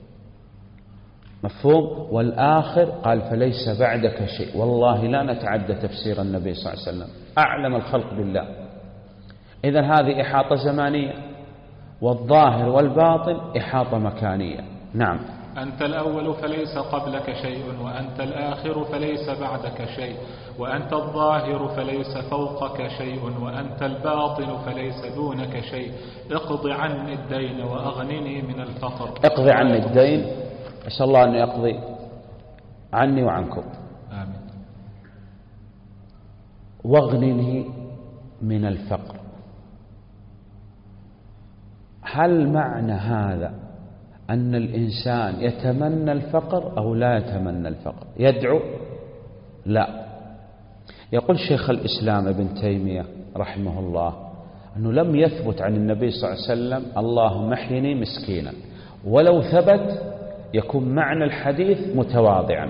مفهوم؟ والآخر قال فليس بعدك شيء. والله لا نتعدى تفسير النبي صلى الله عليه وسلم، أعلم الخلق بالله. إذن هذه إحاطة زمانية، والظاهر والباطن إحاطة مكانية. نعم. أنت الأول فليس قبلك شيء، وأنت الآخر فليس بعدك شيء، وأنت الظاهر فليس فوقك شيء، وأنت الباطن فليس دونك شيء، اقض عني الدين وأغنني من الفقر. اقضي عني الدين، أسأل الله أن يقضي عني وعنكم. آمين. واغنني من الفقر. هل معنى هذا أن الإنسان يتمنى الفقر أو لا يتمنى الفقر؟ يدعو؟ لا. يقول شيخ الإسلام ابن تيمية رحمه الله أنه لم يثبت عن النبي صلى الله عليه وسلم اللهم احيني مسكينا، ولو ثبت يكون معنى الحديث متواضعا،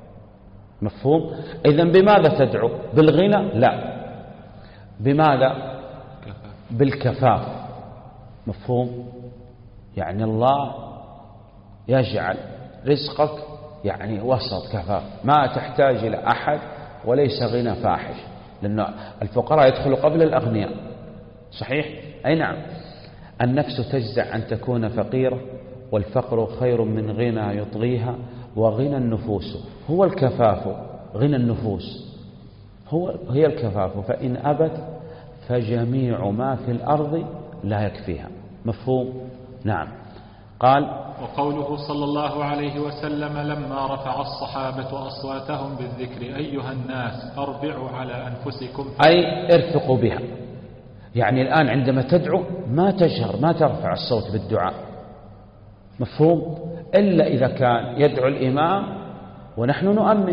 مفهوم؟ إذن بماذا تدعو؟ بالغنى؟ لا. بماذا؟ بالكفاف، مفهوم؟ يعني الله يجعل رزقك يعني وسط كفاف، ما تحتاج إلى أحد، وليس غنى فاحش، لأن الفقراء يدخلوا قبل الأغنياء، صحيح؟ أي نعم. النفس تجزع أن تكون فقيرة، والفقر خير من غنى يطغيها، وغنى النفوس هو الكفاف. غنى النفوس هي الكفاف، فإن أبت فجميع ما في الأرض لا يكفيها، مفهوم؟ نعم. قال: وقوله صلى الله عليه وسلم لما رفع الصحابة أصواتهم بالذكر: أيها الناس أربعوا على أنفسكم، أي ارفقوا بها. يعني الآن عندما تدعو ما تجهر، ما ترفع الصوت بالدعاء، مفهوم؟ إلا إذا كان يدعو الإمام ونحن نؤمن،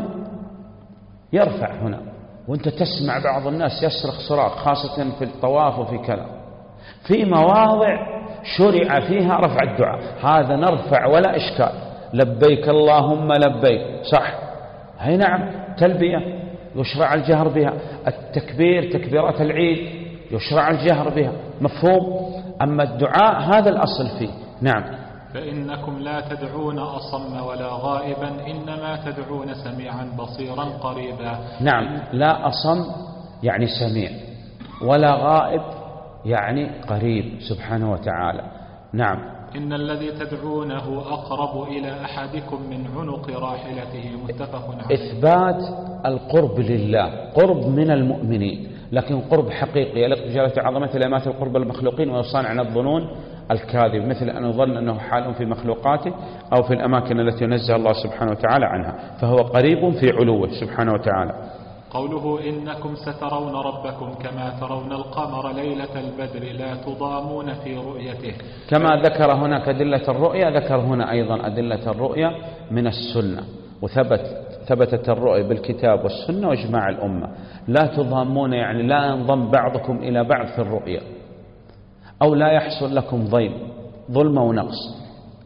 يرفع هنا، وانت تسمع بعض الناس يصرخ صراخ، خاصة في الطواف وفي كلام. في مواضع شرع فيها رفع الدعاء، هذا نرفع ولا إشكال، لبيك اللهم لبيك، صح؟ هي نعم. تلبية يشرع الجهر بها، التكبير تكبيرات العيد يشرع الجهر بها، مفهوم؟ أما الدعاء هذا الأصل فيه. نعم. فإنكم لا تدعون أصم ولا غائبا، إنما تدعون سميعا بصيرا قريبا. نعم. لا أصم يعني سميع، ولا غائب يعني قريب سبحانه وتعالى. نعم. إن الذي تدعونه أقرب إلى أحدكم من عنق راحلته، متفق عليه. إثبات القرب لله، قرب من المؤمنين، لكن قرب حقيقي يليق بجلالة عظمته، لا يماثل قرب المخلوقين ويصان عن الظنون الكاذب، مثل أن يظن أنه حال في مخلوقاته أو في الأماكن التي ينزه الله سبحانه وتعالى عنها، فهو قريب في علوه سبحانه وتعالى. قوله إنكم سترون ربكم كما ترون القمر ليلة البدر لا تضامون في رؤيته. كما ذكر هناك أدلة الرؤيا، ذكر هنا أيضا أدلة الرؤيا من السنة، وثبتت الرؤيا بالكتاب والسنة وإجماع الأمة. لا تضامون يعني لا ينضم بعضكم إلى بعض في الرؤيا، أو لا يحصل لكم ظلم ونقص،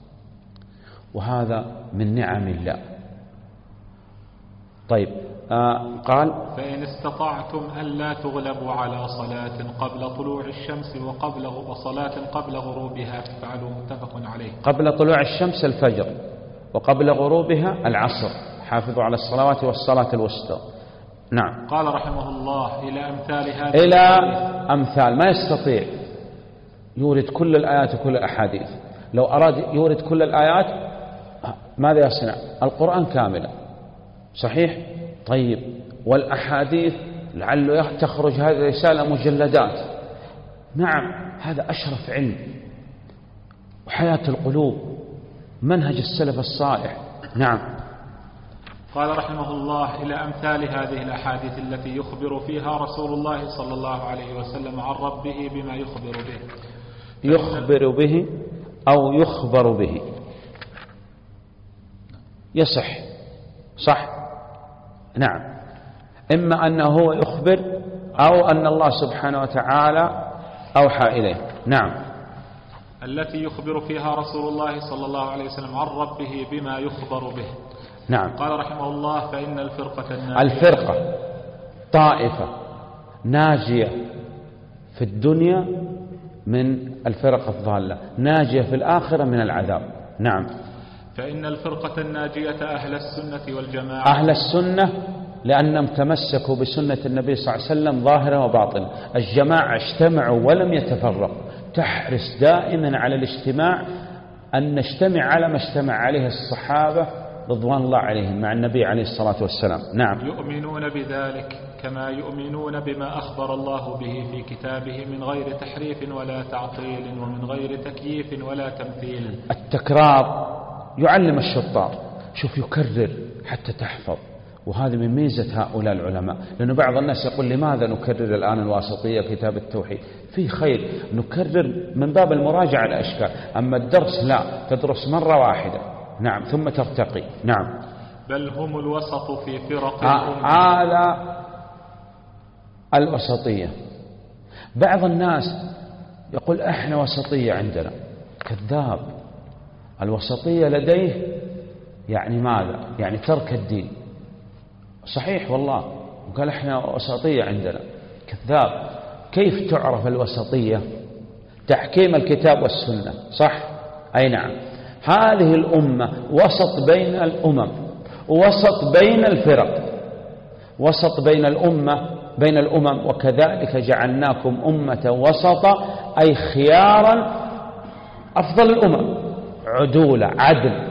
وهذا من نعم الله. طيب، قال: فإن استطعتم ألا تغلبوا على صلاة قبل طلوع الشمس وصلاة قبل غروبها فافعلوا، متفق عليه. قبل طلوع الشمس الفجر، وقبل غروبها العصر، حافظوا على الصلوات والصلاة الوسطى. نعم. قال رحمه الله: إلى أمثال هذا، إلى أمثال، ما يستطيع يورد كل الآيات وكل الأحاديث. لو أراد يورد كل الآيات ماذا يصنع؟ القرآن كاملا، صحيح؟ طيب، والأحاديث لعله تخرج هذه الرسالة مجلدات. نعم، هذا أشرف علم وحياة القلوب، منهج السلف الصالح. نعم. قال رحمه الله: إلى أمثال هذه الأحاديث التي يخبر فيها رسول الله صلى الله عليه وسلم عن ربه بما يخبر به. يخبر به أو يخبر به. يصح، صح؟ نعم، إما أنه هو يخبر أو أن الله سبحانه وتعالى أوحى إليه. نعم. التي يخبر فيها رسول الله صلى الله عليه وسلم عن ربه بما يخبر به. نعم. قال رحمه الله: فإن الفرقة الناجية، الفرقة طائفة ناجية في الدنيا من الفرق الضالة، ناجية في الآخرة من العذاب. نعم. فإن الفرقة الناجية أهل السنة والجماعة. أهل السنة لأنهم تمسكوا بسنة النبي صلى الله عليه وسلم ظاهرا وباطنا. الجماعة اجتمعوا ولم يتفرقوا، تحرص دائما على الاجتماع، أن نجتمع على ما اجتمع عليه الصحابة رضوان الله عليهم مع النبي عليه الصلاة والسلام. نعم. يؤمنون بذلك كما يؤمنون بما أخبر الله به في كتابه من غير تحريف ولا تعطيل ومن غير تكييف ولا تمثيل. التكرار يعلم الشطار، شوف يكرر حتى تحفظ، وهذا من ميزة هؤلاء العلماء. لأن بعض الناس يقول لماذا نكرر الآن الواسطية كتاب التوحيد؟ فيه خير، نكرر من باب المراجعة الأشكال، أما الدرس لا، تدرس مرة واحدة. نعم، ثم ترتقي. نعم. بل هم الوسط في فرق هذا الوسطية. بعض الناس يقول احنا وسطية عندنا، كذاب. الوسطية لديه يعني ماذا؟ يعني ترك الدين. صحيح والله، وقال احنا وسطية عندنا، كذاب. كيف تعرف الوسطية؟ تحكيم الكتاب والسنة، صح؟ أي نعم. هذه الأمة وسط بين الأمم، وسط بين الفرق، وسط بين بين الأمم. وكذلك جعلناكم أمة وسطا، أي خيارا، أفضل الأمم، عدولة، عدل.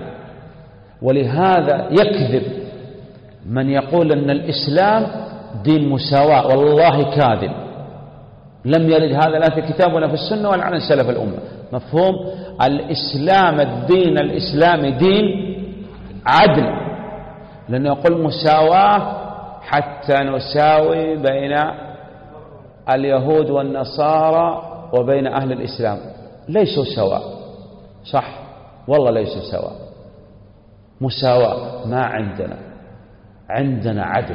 ولهذا يكذب من يقول أن الإسلام دين مساواة، والله كاذب. لم يرد هذا لا في الكتاب ولا في السنة ولا عن سلف الأمة. مفهوم؟ الإسلام، الدين الإسلامي دين عدل، لأنه يقول مساواة حتى نساوي بين اليهود والنصارى وبين أهل الإسلام. ليسوا سواء، صح؟ والله ليسوا سواء. مساواة ما عندنا عدل.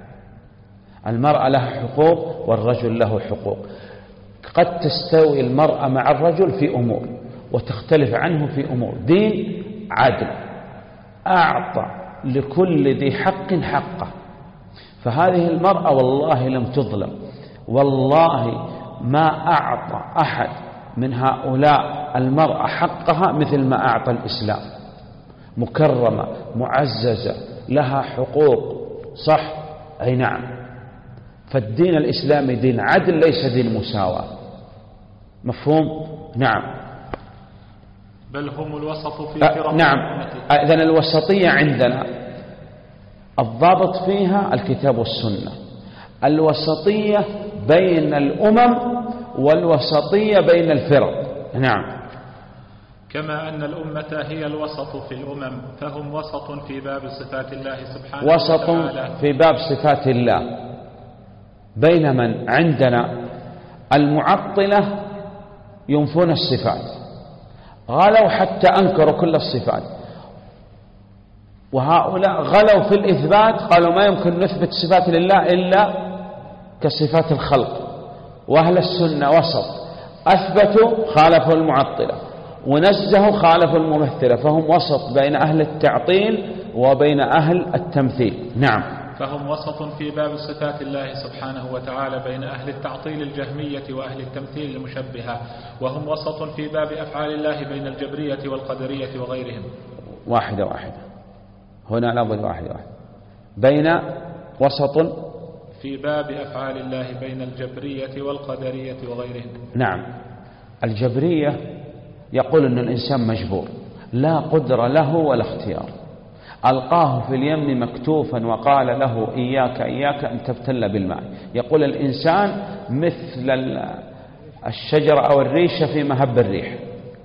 المرأة لها حقوق والرجل له حقوق. قد تستوي المرأة مع الرجل في أمور وتختلف عنه في أمور. دين عدل، أعطى لكل ذي حق حقه. فهذه المرأة والله لم تظلم، والله ما أعطى أحد من هؤلاء المرأة حقها مثل ما أعطى الإسلام. مكرمة، معززة، لها حقوق، صح؟ أي نعم. فالدين الإسلامي دين عدل، ليس دين مساواة. مفهوم؟ نعم. بل هم الوسط في فرق. نعم. إذن الوسطية عندنا الضابط فيها الكتاب والسنة. الوسطية بين الأمم والوسطية بين الفرق. نعم. كما أن الأمة هي الوسط في الأمم، فهم وسط في باب صفات الله سبحانه وسط وتعالى. في باب صفات الله بين من؟ عندنا المعطلة ينفون الصفات، غلوا حتى أنكروا كل الصفات. وهؤلاء غلوا في الإثبات، قالوا ما يمكن نثبت صفات لله إلا كصفات الخلق. وأهل السنة وسط، أثبتوا خالفوا المعطلة، ونزهوا خالفوا الممثلة. فهم وسط بين أهل التعطيل وبين أهل التمثيل. نعم. فهم وسط في باب صفات الله سبحانه وتعالى بين أهل التعطيل الجهمية وأهل التمثيل المشبهة، وهم وسط في باب أفعال الله بين الجبرية والقدرية وغيرهم. واحدة هنا لابد واحدة بين وسط في باب أفعال الله بين الجبرية والقدرية وغيرهم. نعم. الجبرية يقول أن الإنسان مجبور، لا قدر له ولا اختيار. ألقاه في اليم مكتوفا وقال له إياك أن تبتل بالماء. يقول الإنسان مثل الشجرة أو الريشة في مهب الريح.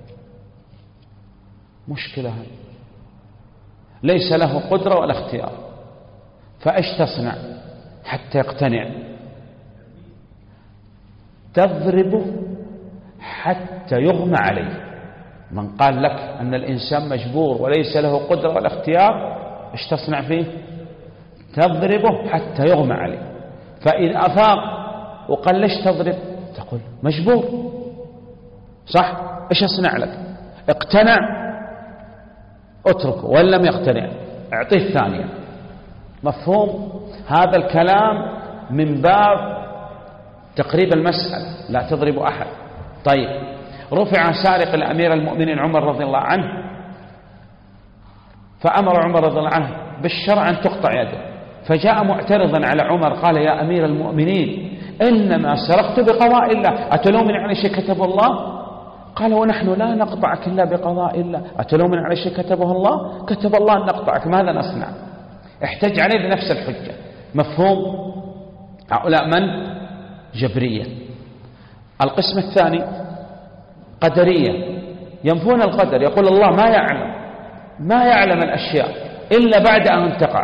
مشكلة هذه، ليس له قدرة ولا اختيار. فإيش تصنع حتى يقتنع؟ تضربه حتى يغمى عليه. من قال لك أن الإنسان مجبور وليس له قدرة ولا اختيار إيش تصنع فيه؟ تضربه حتى يغمى عليه. فإذا أفاق وقال ليش تضرب؟ تقول مجبور، صح؟ إيش أصنع لك؟ اقتنع اتركه، وإن لم يقتنع اعطيه الثانية. مفهوم؟ هذا الكلام من باب تقريب المسألة، لا تضرب أحد. طيب، رفع سارق الأمير المؤمنين عمر رضي الله عنه، فأمر عمر رضي الله عنه بالشرع أن تقطع يده، فجاء معترضا على عمر قال يا أمير المؤمنين إنما سرقت بقضاء الله، أتلومني على شيء كتبه الله؟ قال ونحن لا نقطعك إلا بقضاء الله، أتلومني على شيء كتبه الله؟ كتب الله أن نقطعك، ماذا نصنع؟ احتج عليه بنفس الحجة. مفهوم؟ هؤلاء من؟ جبرية. القسم الثاني قدرية، ينفون القدر، يقول الله ما يعلم الأشياء إلا بعد أن تقع.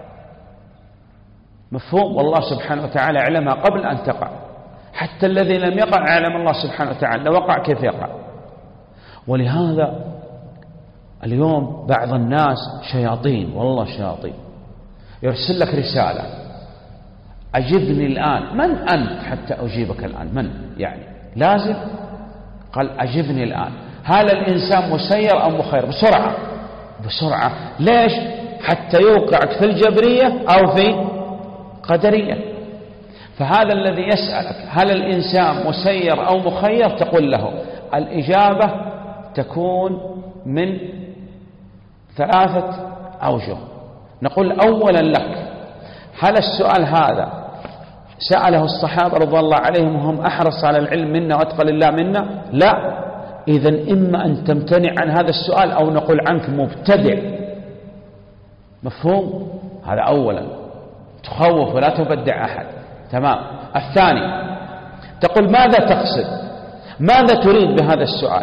مفهوم؟ والله سبحانه وتعالى يعلمها قبل أن تقع، حتى الذي لم يقع يعلم الله سبحانه وتعالى، لو وقع كيف يقع. ولهذا اليوم بعض الناس شياطين، والله شياطين، يرسل لك رسالة أجبني الآن. من أنت حتى أجيبك الآن؟ من يعني لازم؟ قال أجبني الآن. هل الإنسان مسير أو مخير؟ بسرعة. ليش؟ حتى يوقعك في الجبرية أو في قدرية. فهذا الذي يسألك هل الإنسان مسير أو مخير، تقول له الإجابة تكون من 3 أوجه. نقول أولا لك، هل السؤال هذا سأله الصحابة رضي الله عليهم وهم أحرص على العلم منا وأتقى لله منا؟ لا. إذن إما أن تمتنع عن هذا السؤال أو نقول عنك مبتدع. مفهوم؟ هذا أولا، تخوف ولا تبدع أحد. تمام. الثاني، تقول ماذا تقصد؟ ماذا تريد بهذا السؤال؟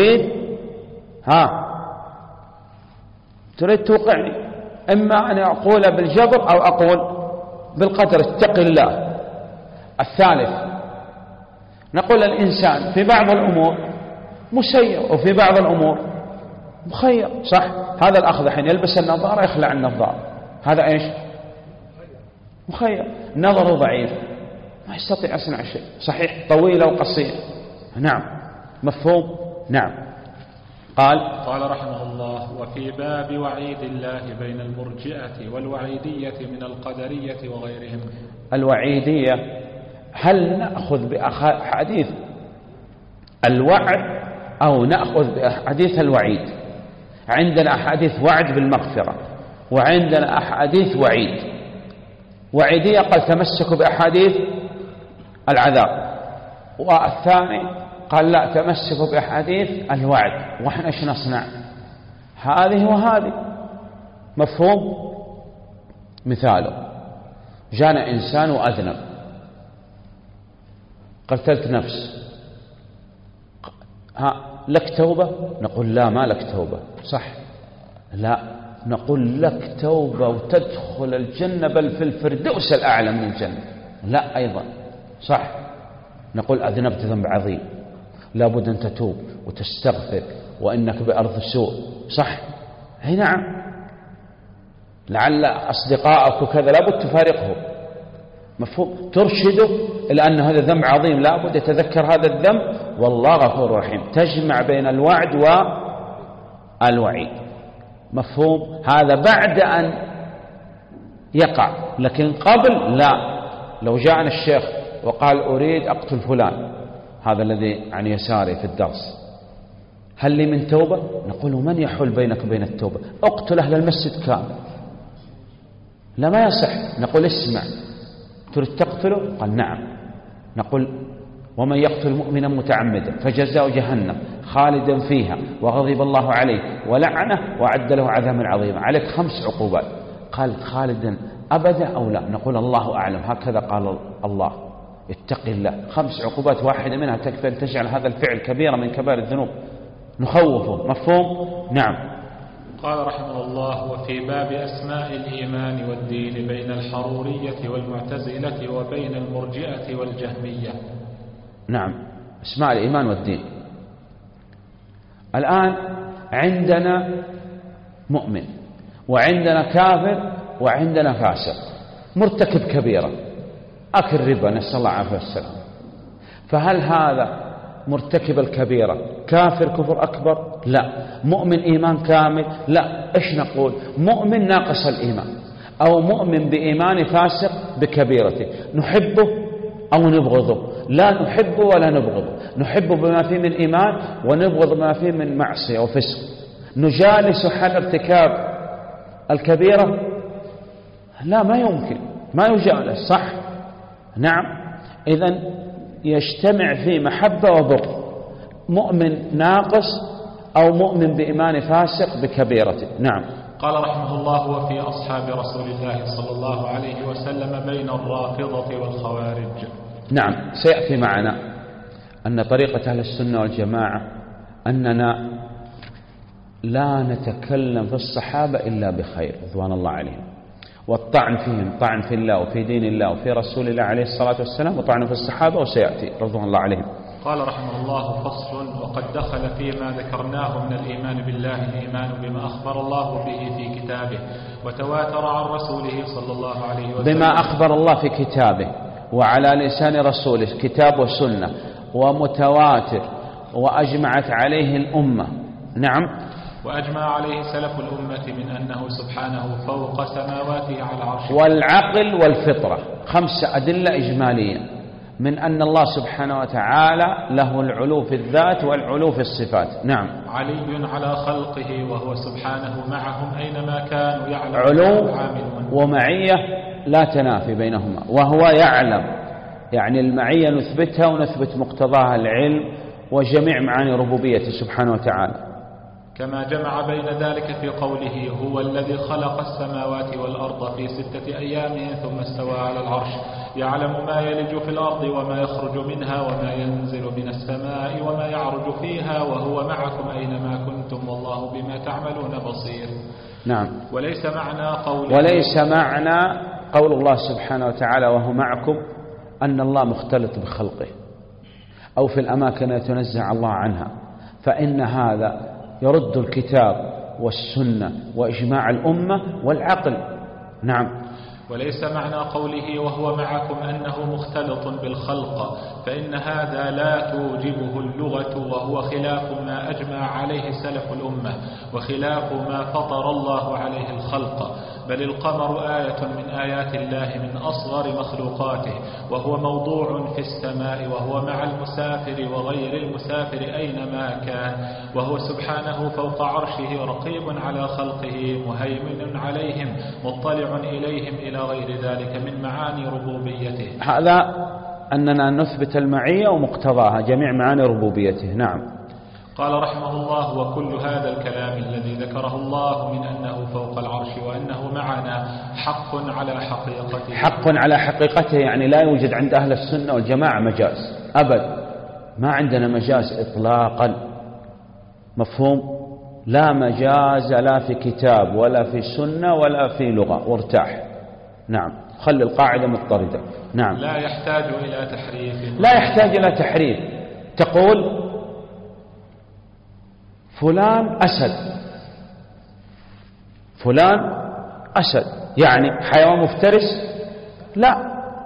تريد توقعني، إما أن أقول بالجبر أو أقول بالقدر، اتق الله. الثالث، نقول الإنسان في بعض الأمور مسير وفي بعض الأمور مخير، صح؟ هذا الأخ الحين يلبس النظارة يخلع النظارة، هذا إيش؟ مخير. نظره ضعيف ما يستطيع يصنع شيء، صحيح؟ طويل أو قصير، نعم. مفهوم؟ نعم. قال رحمه الله: وفي باب وعيد الله بين المرجئة والوعيدية من القدرية وغيرهم. الوعيدية، هل نأخذ بأحاديث الوعد أو نأخذ بأحاديث الوعيد؟ عندنا أحاديث وعد بالمغفرة وعندنا أحاديث وعيد. وعيدية قال تمسكوا بأحاديث العذاب، والثاني قال لا تمسكوا بأحاديث الوعد. وإحنا إيش نصنع؟ هذه وهذه. مفهوم؟ مثاله، جانا إنسان وأذنب، قتلت نفس، لك توبة؟ نقول لا، ما لك توبة، صح؟ لا، نقول لك توبة وتدخل الجنة، بل في الفردوس الأعلى من الجنة. لا أيضا، صح؟ نقول أذنبت ذنب عظيم، لابد أن تتوب وتستغفر وإنك بأرض سوء، صح؟ هي نعم، لعل أصدقائك وكذا لابد تفارقهم. مفهوم؟ ترشده إلى أن هذا ذنب عظيم، لابد يتذكر هذا الذنب، والله غفور رحيم. تجمع بين الوعد والوعيد. مفهوم؟ هذا بعد أن يقع، لكن قبل لا. لو جاءنا الشيخ وقال أريد أقتل فلان، هذا الذي عن يساري في الدرس، هل لي من توبة؟ نقول من يحول بينك وبين التوبة؟ اقتل أهل المسجد كامل. لا، ما يصح. نقول اسمع، تريد تقتله؟ قال نعم. نقول ومن يقتل مؤمنا متعمدا فجزاؤه جهنم خالدا فيها وغضب الله عليه ولعنه وأعد له عذابا عظيما، عليك 5 عقوبات. قال خالدا أبدا أو لا؟ نقول الله أعلم، هكذا قال الله، اتق الله. 5 عقوبات، واحدة منها تكفي أن تجعل هذا الفعل كبيرة من كبائر الذنوب، نخوفه. مفهوم؟ نعم. قال رحمه الله: وفي باب أسماء الإيمان والدين بين الحرورية والمعتزلة وبين المرجئة والجهمية. نعم، أسماء الإيمان والدين. الآن عندنا مؤمن وعندنا كافر وعندنا فاسق مرتكب كبيرة، أكل ربا، نسأل الله العافية والسلام. فهل هذا مرتكب الكبيرة كافر كفر أكبر؟ لا. مؤمن إيمان كامل؟ لا. إيش نقول؟ مؤمن ناقص الإيمان، أو مؤمن بإيمان فاسق بكبيرته، نحبه أو نبغضه؟ لا نحبه ولا نبغضه، نحبه بما فيه من إيمان ونبغض بما فيه من معصية وفسق. نجالس حال ارتكاب الكبيرة؟ لا، ما يمكن، ما يجالس، صح؟ نعم. إذن يجتمع في محبة وبغض، مؤمن ناقص أو مؤمن بإيمان فاسق بكبيرته. نعم. قال رحمه الله: وفي أصحاب رسول الله صلى الله عليه وسلم بين الرافضة والخوارج. نعم، سيأتي معنا أن طريقة أهل السنة والجماعة أننا لا نتكلم في الصحابة إلا بخير رضوان الله عليهم، والطعن فيهم طعن في الله وفي دين الله وفي رسول الله عليه الصلاة والسلام، وطعن في الصحابة وسيأتي رضوان الله عليهم. قال رحمه الله: فصل: وقد دخل فيما ذكرناه من الإيمان بالله الإيمان بما أخبر الله به في كتابه وتواتر عن رسوله صلى الله عليه وسلم. بما أخبر الله في كتابه وعلى لسان رسوله، كتاب وسنة ومتواتر وأجمعت عليه الأمة. نعم. وأجمع عليه سلف الأمة من أنه سبحانه فوق سماواته على عرشه. والعقل والفطرة، 5 أدلة إجمالية من أن الله سبحانه وتعالى له العلو في الذات والعلو في الصفات. نعم. علي على خلقه وهو سبحانه معهم أينما كانوا يعلم. علو ومعية لا تنافي بينهما، وهو يعلم، يعني المعية نثبتها ونثبت مقتضاها العلم وجميع معاني ربوبيته سبحانه وتعالى. كما جمع بين ذلك في قوله: هو الذي خلق السماوات والأرض في 6 أيام ثم استوى على العرش يعلم ما يلج في الأرض وما يخرج منها وما ينزل من السماء وما يعرج فيها وهو معكم أينما كنتم والله بما تعملون بصير. نعم. وليس معنى قول الله سبحانه وتعالى وهو معكم أن الله مختلط بخلقه أو في الأماكن يتنزه الله عنها، فإن هذا يرد الكتاب والسنة وإجماع الأمة والعقل. نعم. وليس معنى قوله وهو معكم أنه مختلط بالخلق، فإن هذا لا توجبه اللغة، وهو خلاف ما أجمع عليه سلف الأمة وخلاف ما فطر الله عليه الخلق. بل القمر آية من آيات الله من أصغر مخلوقاته، وهو موضوع في السماء، وهو مع المسافر وغير المسافر أينما كان، وهو سبحانه فوق عرشه رقيب على خلقه مهيمن عليهم مطلع إليهم إلى غير ذلك من معاني ربوبيته. هذا أننا نثبت المعية ومقتضاها جميع معاني ربوبيته. نعم. قال رحمه الله: وكل هذا الكلام الذي ذكره الله من أنه فوق العرش وأنه معنا حق على حقيقته. حق على حقيقته، يعني لا يوجد عند أهل السنة والجماعة مجاز أبد، ما عندنا مجاز إطلاقا. مفهوم؟ لا مجاز لا في كتاب ولا في سنة ولا في لغة، وارتاح. نعم. خلي القاعدة مضطردة. نعم. لا يحتاج إلى تحريف. لا يحتاج إلى تحريف. تقول فلان أسد، فلان أسد يعني حيوان مفترس؟ لا،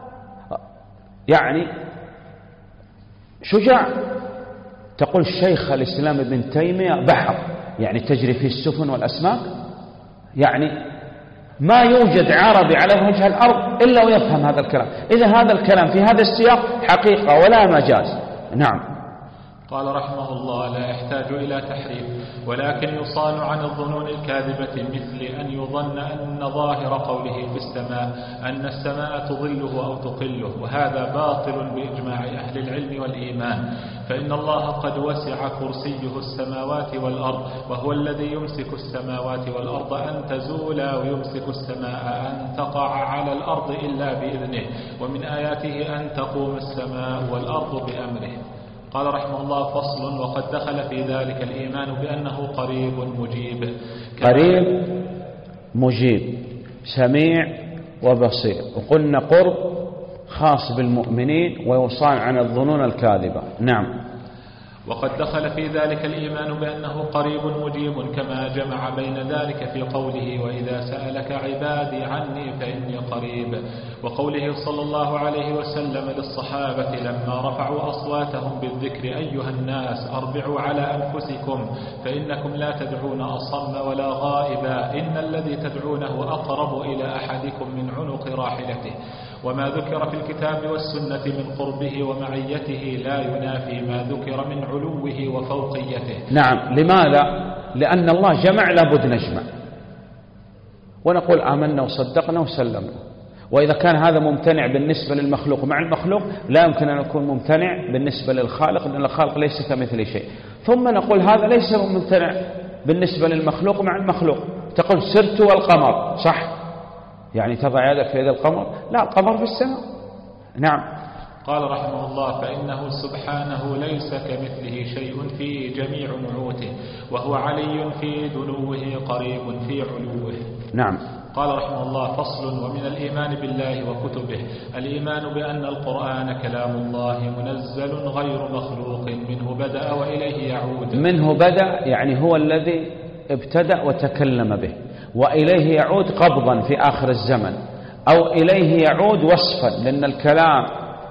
يعني شجاع. تقول شيخ الإسلام ابن تيمية بحر، يعني تجري فيه السفن والأسماك، يعني ما يوجد عربي على وجه الأرض إلا ويفهم هذا الكلام. إذا هذا الكلام في هذا السياق حقيقة ولا مجاز. نعم. قال رحمه الله: لا يحتاج إلى تحريف، ولكن يصان عن الظنون الكاذبة، مثل أن يظن أن ظاهر قوله في السماء أن السماء تظله أو تقله، وهذا باطل بإجماع أهل العلم والإيمان، فإن الله قد وسع كرسيه السماوات والأرض، وهو الذي يمسك السماوات والأرض أن تزولا ويمسك السماء أن تقع على الأرض إلا بإذنه، ومن آياته أن تقوم السماء والأرض بأمره. قال رحمه الله: فصل: وقد دخل في ذلك الإيمان بأنه قريب مجيب. قريب مجيب سميع وبصير، وقلنا قرب خاص بالمؤمنين ويصان عن الظنون الكاذبة. نعم. وقد دخل في ذلك الإيمان بأنه قريب مجيب، كما جمع بين ذلك في قوله وإذا سألك عبادي عني فإني قريب، وقوله صلى الله عليه وسلم للصحابة لما رفعوا أصواتهم بالذكر أيها الناس أربعوا على أنفسكم فإنكم لا تدعون أصم ولا غائبا، إن الذي تدعونه أقرب إلى أحدكم من عنق راحلته. وما ذكر في الكتاب والسنة من قربه ومعيته لا ينافي ما ذكر من علوه وفوقيته. نعم. لماذا؟ لأن الله جمع لابد نجمع، ونقول آمنا وصدقنا وسلمنا. وإذا كان هذا ممتنع بالنسبة للمخلوق مع المخلوق، لا يمكن أن يكون ممتنع بالنسبة للخالق، لأن الخالق ليس كمثله شيء. ثم نقول هذا ليس ممتنع بالنسبة للمخلوق مع المخلوق. تقول سرت والقمر، صح؟ يعني تضع يدك في يد القمر؟ لا، القمر في السماء. نعم. قال رحمه الله فإنه سبحانه ليس كمثله شيء في جميع نعوته، وهو علي في دنوه قريب في علوه. نعم. قال رحمه الله فصل. ومن الإيمان بالله وكتبه الإيمان بأن القرآن كلام الله منزل غير مخلوق، منه بدأ وإليه يعود. منه بدأ يعني هو الذي ابتدأ وتكلم به، وإليه يعود قبضا في آخر الزمن، أو إليه يعود وصفا، لأن الكلام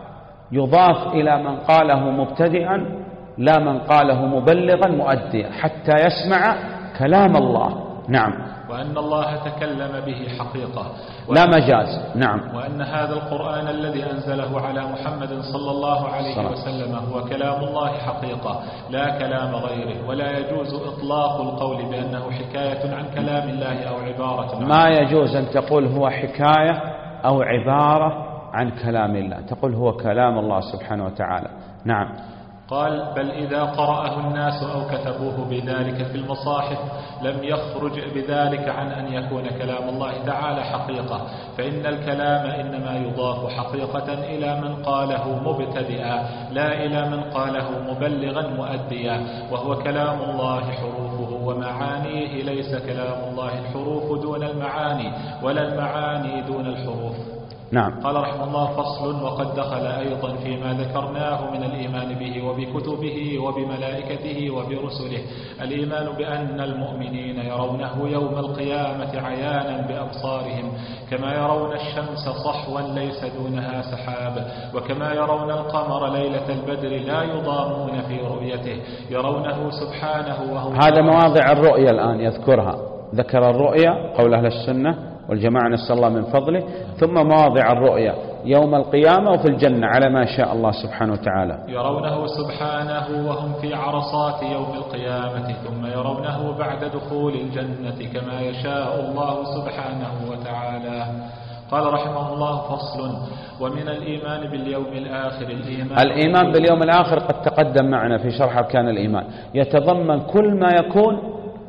يضاف إلى من قاله مبتدئا لا من قاله مبلغا مؤديا حتى يسمع كلام الله. نعم. وأن الله تكلم به حقيقة لا مجاز. نعم. وأن هذا القرآن الذي أنزله على محمد صلى الله عليه وسلم هو كلام الله حقيقة لا كلام غيره، ولا يجوز إطلاق القول بأنه حكاية عن كلام الله أو عبارة عنه. ما يجوز أن تقول هو حكاية أو عبارة عن كلام الله، تقول هو كلام الله سبحانه وتعالى. نعم. قال بل إذا قرأه الناس أو كتبوه بذلك في المصاحف لم يخرج بذلك عن أن يكون كلام الله تعالى حقيقة، فإن الكلام إنما يضاف حقيقة إلى من قاله مبتدئا لا إلى من قاله مبلغا مؤديا، وهو كلام الله حروفه ومعانيه، ليس كلام الله الحروف دون المعاني ولا المعاني دون الحروف. نعم. قال رحمه الله فصل. وقد دخل أيضا فيما ذكرناه من الإيمان به وبكتبه وبملائكته وبرسله الإيمان بأن المؤمنين يرونه يوم القيامة عيانا بأبصارهم، كما يرون الشمس صحوا ليس دونها سحاب، وكما يرون القمر ليلة البدر لا يضامون في رؤيته، يرونه سبحانه وهو. هذا مواضع الرؤيا الآن يذكرها، ذكر الرؤيا قول أهل السنة والجماعة نسأل الله من فضله، ثم مواضع الرؤيا يوم القيامة وفي الجنة على ما شاء الله سبحانه وتعالى. يرونه سبحانه وهم في عرصات يوم القيامة، ثم يرونه بعد دخول الجنة كما يشاء الله سبحانه وتعالى. قال رحمه الله فصل. ومن الإيمان باليوم الآخر الإيمان باليوم الآخر قد تقدم معنا في شرح أركان الإيمان، يتضمن كل ما يكون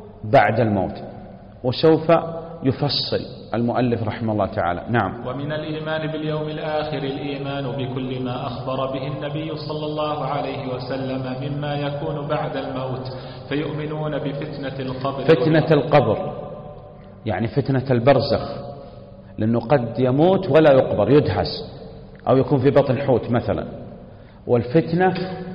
بعد الموت، وسوف يفصل المؤلف رحمه الله تعالى. نعم. ومن الإيمان باليوم الآخر الإيمان بكل ما أخبر به النبي صلى الله عليه وسلم مما يكون بعد الموت، فيؤمنون بفتنة القبر. فتنة القبر يعني فتنة البرزخ، لأنه قد يموت ولا يقبر، يدهس أو يكون في بطن حوت مثلا. والفتنة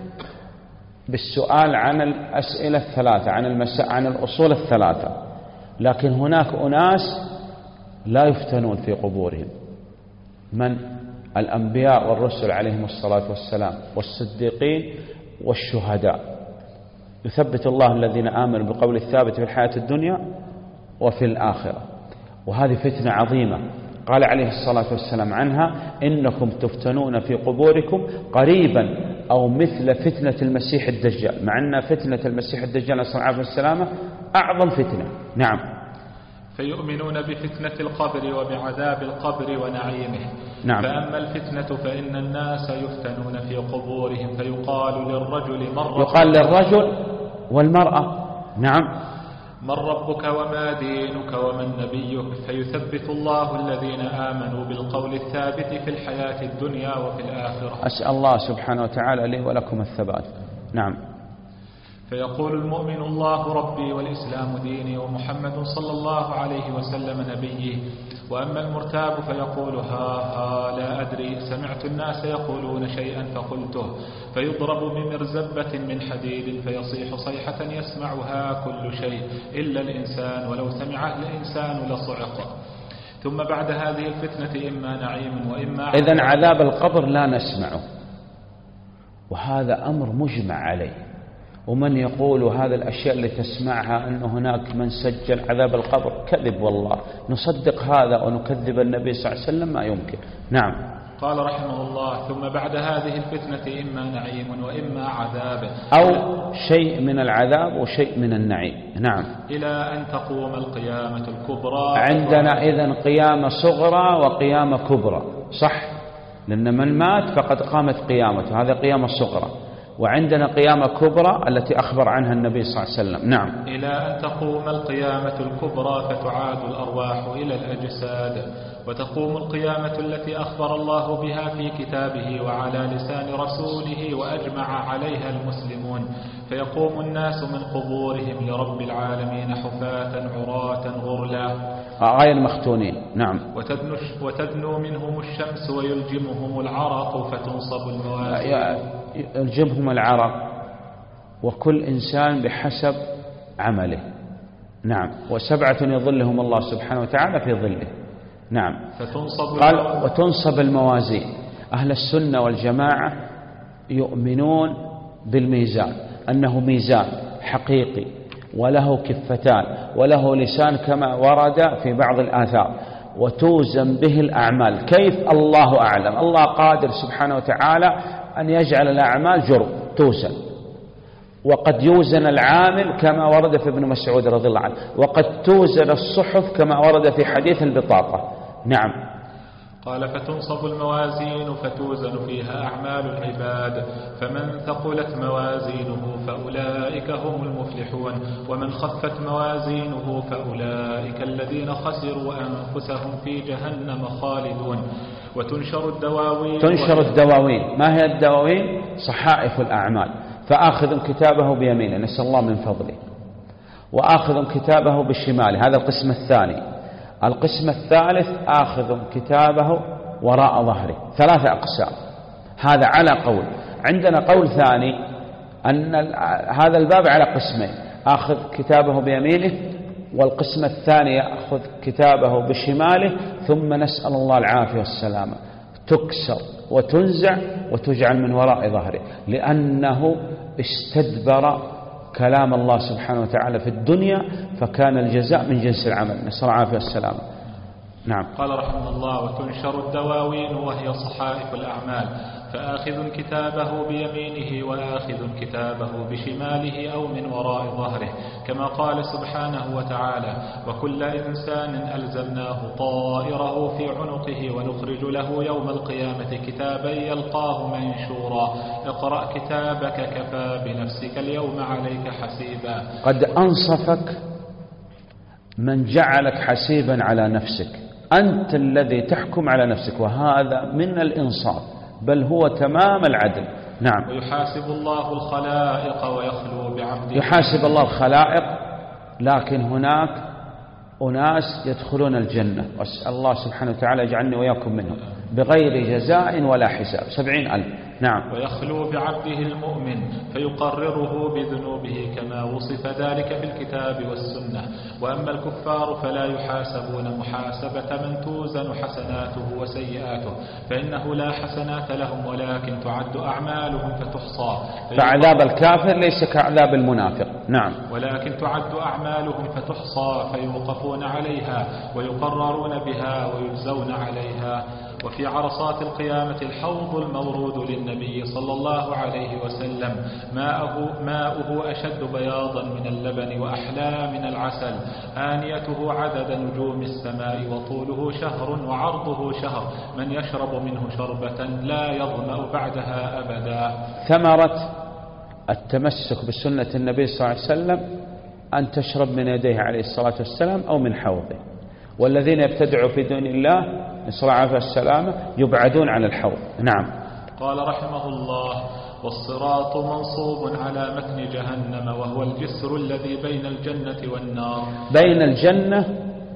بالسؤال عن الأسئلة الثلاثة، عن الأصول الثلاثة. لكن هناك أناس لا يفتنون في قبورهم، من؟ الأنبياء والرسل عليهم الصلاة والسلام، والصديقين والشهداء. يثبت الله الذين آمنوا بالقول الثابت في الحياة الدنيا وفي الآخرة، وهذه فتنة عظيمة. قال عليه الصلاة والسلام عنها إنكم تفتنون في قبوركم قريبا أو مثل فتنة المسيح الدجال، مع أن فتنة المسيح الدجال نسأل الله والسلامة أعظم فتنة. نعم. فيؤمنون بفتنة القبر وبعذاب القبر ونعيمه. نعم. فأما الفتنة فإن الناس يفتنون في قبورهم، فيقال للرجل يقال للرجل والمرأة. نعم. من ربك وما دينك ومن نبيك، فيثبت الله الذين آمنوا بالقول الثابت في الحياة الدنيا وفي الآخرة. أسأل الله سبحانه وتعالى لي ولكم الثبات. نعم. فيقول المؤمن الله ربي والإسلام ديني ومحمد صلى الله عليه وسلم نبيي. وأما المرتاب فيقول ها لا أدري، سمعت الناس يقولون شيئا فقلته، فيضرب بمرزبة من حديد فيصيح صيحة يسمعها كل شيء إلا الإنسان، ولو سمعه الإنسان لصعق. ثم بعد هذه الفتنة إما نعيم وإما عذاب. إذن عذاب القبر لا نسمعه، وهذا أمر مجمع عليه. ومن يقول هذا الأشياء اللي تسمعها أن هناك من سجل عذاب القبر كذب، والله نصدق هذا ونكذب النبي صلى الله عليه وسلم ما يمكن. نعم. قال رحمه الله: ثم بعد هذه الفتنة إما نعيم وإما عذاب، أو شيء من العذاب وشيء من النعيم. نعم. إلى أن تقوم القيامة الكبرى. عندنا إذن قيامة صغرى وقيامة كبرى، صح؟ لأن من مات فقد قامت قيامته، هذا قيامة صغرى. وعندنا قيامة كبرى التي أخبر عنها النبي صلى الله عليه وسلم. نعم. إلى أن تقوم القيامة الكبرى فتعاد الأرواح إلى الأجساد، وتقوم القيامة التي أخبر الله بها في كتابه وعلى لسان رسوله وأجمع عليها المسلمون، فيقوم الناس من قبورهم لرب العالمين حفاة عراة غرلا غير مختونين. نعم. وتدنو منهم الشمس ويلجمهم العرق فتنصب الموازين. يلجمهم العرق، وكل إنسان بحسب عمله. نعم. وسبعة يظلهم الله سبحانه وتعالى في ظله. نعم. قال وتنصب الموازين. أهل السنة والجماعة يؤمنون بالميزان، أنه ميزان حقيقي وله كفتان وله لسان كما ورد في بعض الآثار، وتوزن به الأعمال. كيف؟ الله أعلم. الله قادر سبحانه وتعالى أن يجعل الأعمال جرم توزن، وقد يوزن العامل كما ورد في ابن مسعود رضي الله عنه، وقد توزن الصحف كما ورد في حديث البطاقة. نعم. قال: فتنصب الموازين فتوزن فيها أعمال العباد، فمن ثقلت موازينه فأولئك هم المفلحون، ومن خفت موازينه فأولئك الذين خسروا أنفسهم في جهنم خالدون. وتنشر الدواوين. تنشر الدواوين. ما هي الدواوين؟ صحائف الأعمال. فآخذ كتابه بيمينه، نسأل الله من فضله، وآخذ كتابه بشماله، هذا القسم الثاني. القسم الثالث آخذ كتابه وراء ظهره. 3 أقسام. هذا على قول. عندنا قول ثاني أن هذا الباب على قسمين: آخذ كتابه بيمينه، والقسم الثاني يأخذ كتابه بشماله، ثم نسأل الله العافية والسلامة، تكسر وتنزع وتجعل من وراء ظهره، لأنه استدبر كلام الله سبحانه وتعالى في الدنيا، فكان الجزاء من جنس العمل. نسأل الله العافية والسلامة. نعم. قال رحمه الله: وتنشر الدواوين وهي صحائف الأعمال، فآخذ كتابه بيمينه وآخذ كتابه بشماله أو من وراء ظهره، كما قال سبحانه وتعالى: وكل إنسان ألزمناه طائره في عنقه ونخرج له يوم القيامة كتابا يلقاه منشورا اقرأ كتابك كفى بنفسك اليوم عليك حسيبا. قد أنصفك من جعلك حسيبا على نفسك، أنت الذي تحكم على نفسك، وهذا من الإنصاف، بل هو تمام العدل. نعم. ويحاسب الله الخلائق ويخلو بعبده. يحاسب الله الخلائق، لكن هناك أناس يدخلون الجنة، وأسأل الله سبحانه وتعالى يجعلني وإياكم منهم، بغير جزاء ولا حساب، 70,000. نعم. ويخلو بعبده المؤمن فيقرره بذنوبه كما وصف ذلك في الكتاب والسنة. وأما الكفار فلا يحاسبون محاسبة من توزن حسناته وسيئاته، فإنه لا حسنات لهم ولكن تعد أعمالهم فتحصى. فعذاب الكافر ليس كعذاب المنافق. نعم. ولكن تعد أعمالهم فتحصى فيوقفون عليها ويقررون بها ويجزون عليها. وفي عرصات القيامة الحوض المورود للنبي صلى الله عليه وسلم، ماؤه أشد بياضا من اللبن وأحلى من العسل، آنيته عدد نجوم السماء، وطوله شهر وعرضه شهر، من يشرب منه شربة لا يظمأ بعدها أبدا. ثمرة التمسك بسنة النبي صلى الله عليه وسلم أن تشرب من يديه عليه الصلاة والسلام أو من حوضه، والذين يبتدعوا في دون الله نسأل الله العافية والسلامة يبعدون عن الحوض. نعم. قال رحمه الله: والصراط منصوب على متن جهنم وهو الجسر الذي بين الجنة والنار. بين الجنة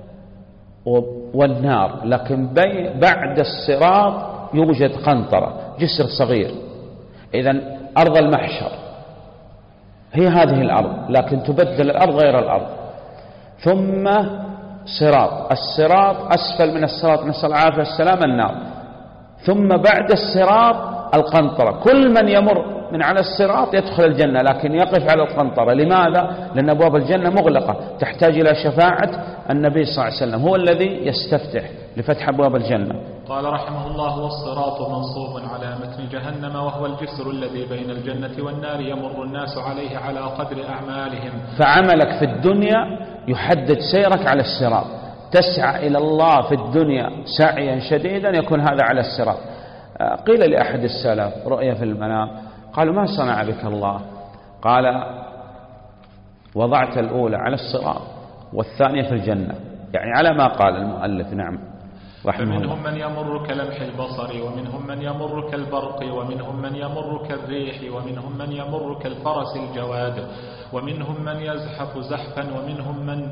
والنار، لكن بعد الصراط يوجد قنطرة، جسر صغير. إذن أرض المحشر هي هذه الأرض، لكن تبدل الأرض غير الأرض. ثم صراط، الصراط أسفل من الصراط نسأل العافية والسلام النار. ثم بعد الصراط القنطرة، كل من يمر من على الصراط يدخل الجنة، لكن يقف على القنطرة. لماذا؟ لأن أبواب الجنة مغلقة، تحتاج إلى شفاعة النبي صلى الله عليه وسلم، هو الذي يستفتح لفتح أبواب الجنة. قال رحمه الله: والصراط منصوب على متن جهنم وهو الجسر الذي بين الجنة والنار يمر الناس عليه على قدر أعمالهم. فعملك في الدنيا يحدد سيرك على الصراط، تسعى إلى الله في الدنيا سعيا شديدا يكون هذا على الصراط. قيل لأحد السلف رؤيا في المنام، قالوا: ما صنع بك الله؟ قال: وضعت الأولى على الصراط والثانية في الجنة، يعني على ما قال المؤلف. نعم. فمنهم من يمر كلمح البصر، ومنهم من يمر كالبرق، ومنهم من يمر كالريح، ومنهم من يمر كالفرس الجواد، ومنهم من يزحف زحفا، ومنهم من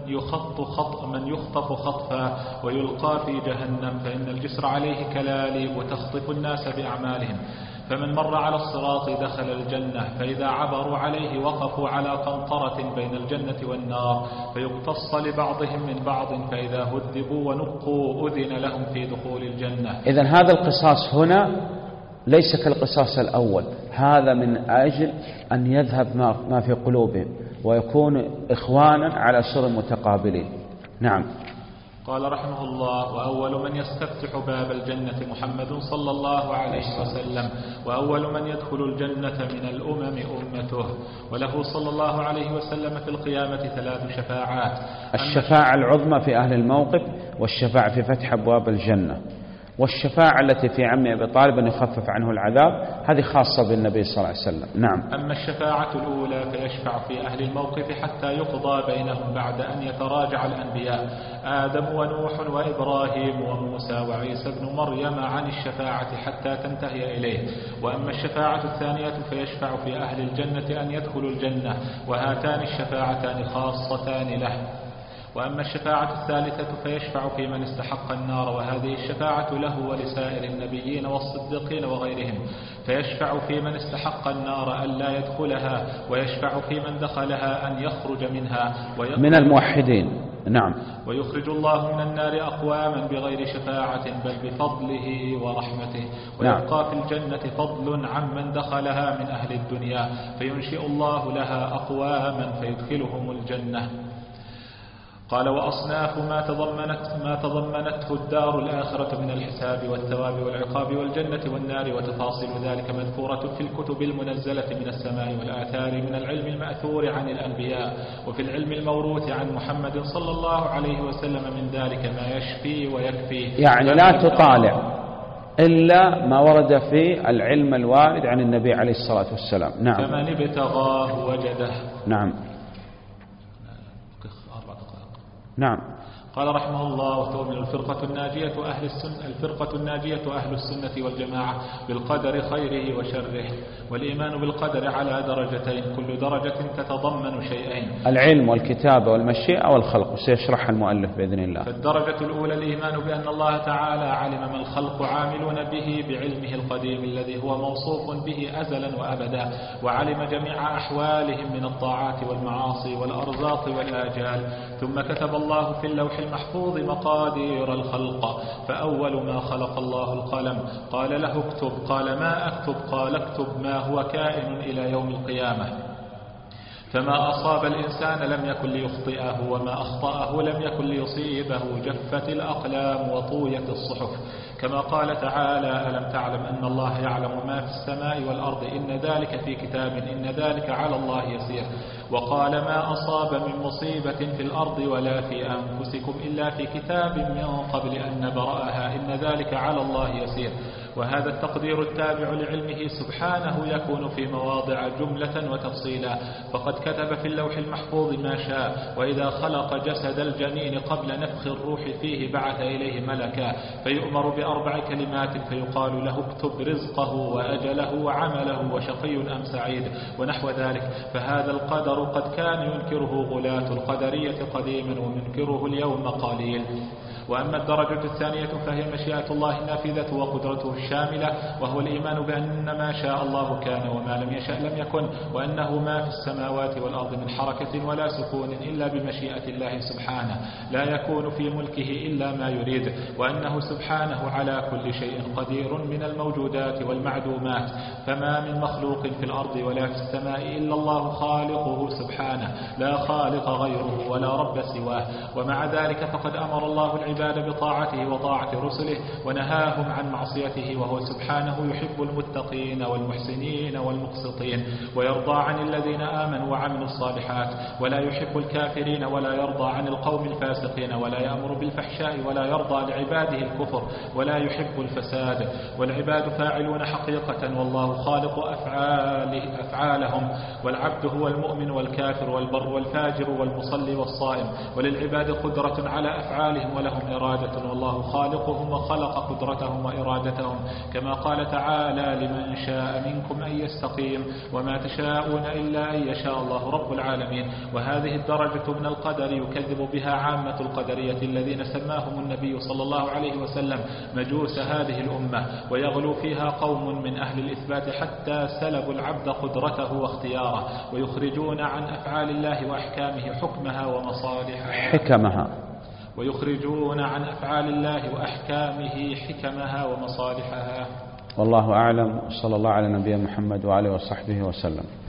يخطف خطفا ويلقى في جهنم، فإن الجسر عليه كلاليب وتخطف الناس بأعمالهم. فمن مر على الصراط دخل الجنة، فإذا عبروا عليه وقفوا على قنطرة بين الجنة والنار، فيقتص لبعضهم من بعض، فإذا هذبوا ونقوا أذن لهم في دخول الجنة. إذن هذا القصاص هنا ليس كالقصاص الأول، هذا من أجل أن يذهب ما في قلوبهم ويكون إخوانا على سر متقابلين. نعم. قال رحمه الله: وأول من يستفتح باب الجنة محمد صلى الله عليه وسلم، وأول من يدخل الجنة من الأمم أمته، وله صلى الله عليه وسلم في القيامة 3 شفاعات: الشفاعة العظمى في أهل الموقف، والشفاعة في فتح أبواب الجنة، والشفاعة التي في عم أبي طالب أن يخفف عنه العذاب، هذه خاصة بالنبي صلى الله عليه وسلم. نعم. أما الشفاعة الأولى فيشفع في أهل الموقف حتى يقضى بينهم بعد أن يتراجع الأنبياء آدم ونوح وإبراهيم وموسى وعيسى بن مريم عن الشفاعة حتى تنتهي إليه. وأما الشفاعة الثانية فيشفع في أهل الجنة أن يدخلوا الجنة، وهاتان الشفاعتان خاصتان له. وأما الشفاعة الثالثة فيشفع في من استحق النار، وهذه الشفاعة له ولسائر النبيين والصديقين وغيرهم. فيشفع في من استحق النار أن لا يدخلها، ويشفع في من دخلها أن يخرج منها من الموحدين. نعم. ويخرج الله من النار أقواما بغير شفاعة بل بفضله ورحمته، ويبقى في الجنة فضل عمن دخلها من أهل الدنيا، فينشئ الله لها أقواما فيدخلهم الجنة. قال: وأصناف ما تضمنته الدار الآخرة من الحساب والثواب والعقاب والجنة والنار، وتفاصيل ذلك مذكورة في الكتب المنزلة من السماء والآثار من العلم المأثور عن الأنبياء، وفي العلم الموروث عن محمد صلى الله عليه وسلم من ذلك ما يشفي ويكفي. يعني لا تطالع إلا ما ورد في العلم الوارد عن النبي عليه الصلاة والسلام. نعم. فمن ابتغاه وجده. نعم. نعم. قال رحمه الله: وتؤمن الفرقة الناجية أهل السنة والجماعة بالقدر خيره وشره. والإيمان بالقدر على درجتين، كل درجة تتضمن شيئين: العلم والكتابة والمشيئة والخلق، وسيشرحها المؤلف بإذن الله. فالدرجة الأولى الإيمان بأن الله تعالى علم ما الخلق عاملون به بعلمه القديم الذي هو موصوف به أزلا وأبدا، وعلم جميع أحوالهم من الطاعات والمعاصي والأرزاق والآجال. ثم كتب الله في اللوح المحفوظ مقادير الخلق، فأول ما خلق الله القلم، قال له اكتب، قال ما أكتب، قال اكتب ما هو كائن إلى يوم القيامة. فما أصاب الإنسان لم يكن ليخطئه، وما أخطأه لم يكن ليصيبه. جفت الأقلام وطويت الصحف، كما قال تعالى: ألم تعلم أن الله يعلم ما في السماء والأرض، إن ذلك في كتاب، إن ذلك على الله يسير. وقال: ما أصاب من مصيبة في الأرض ولا في أنفسكم إلا في كتاب من قبل أن نبرأها، إن ذلك على الله يسير. وهذا التقدير التابع لعلمه سبحانه يكون في مواضع جملة وتفصيلا، فقد كتب في اللوح المحفوظ ما شاء. وإذا خلق جسد الجنين قبل نفخ الروح فيه بعث إليه ملكا فيؤمر بأربع كلمات فيقال له اكتب رزقه وأجله وعمله وشقي أم سعيد ونحو ذلك. فهذا القدر قد كان ينكره غلاة القدرية قديما ومنكره اليوم قليل. وأما الدرجة الثانية فهي مشيئة الله النافذة وقدرته الشاملة، وهو الإيمان بأن ما شاء الله كان وما لم يشأ لم يكن، وأنه ما في السماوات والأرض من حركة ولا سكون إلا بمشيئة الله سبحانه، لا يكون في ملكه إلا ما يريد، وأنه سبحانه على كل شيء قدير من الموجودات والمعدومات. فما من مخلوق في الأرض ولا في السماء إلا الله خالقه سبحانه، لا خالق غيره ولا رب سواه. ومع ذلك فقد أمر الله العباد بطاعته وطاعة رسله ونهاهم عن معصيته، وهو سبحانه يحب المتقين والمحسنين والمقسطين، ويرضى عن الذين آمنوا وعملوا الصالحات، ولا يحب الكافرين ولا يرضى عن القوم الفاسقين، ولا يأمر بالفحشاء ولا يرضى لعباده الكفر ولا يحب الفساد. والعباد فاعلون حقيقة، والله خالق أفعالهم، والعبد هو المؤمن والكافر والبر والفاجر والمصلي والصائم، وللعباد قدرة على أفعالهم ولهم إرادة، والله خالقهم وخلق قدرتهم وإرادتهم، كما قال تعالى لمن شاء منكم أن يستقيم وما تشاءون إلا أن يشاء الله رب العالمين. وهذه الدرجة من القدر يكذب بها عامة القدرية الذين سماهم النبي صلى الله عليه وسلم مجوس هذه الأمة، ويغلو فيها قوم من أهل الإثبات حتى سلبوا العبد قدرته واختياره، ويخرجون عن أفعال الله وأحكامه حكمها ومصالحها ويخرجون عن أفعال الله وأحكامه حكمها ومصالحها. والله أعلم، صلى الله على نبينا محمد وعلى آله وصحبه وسلم.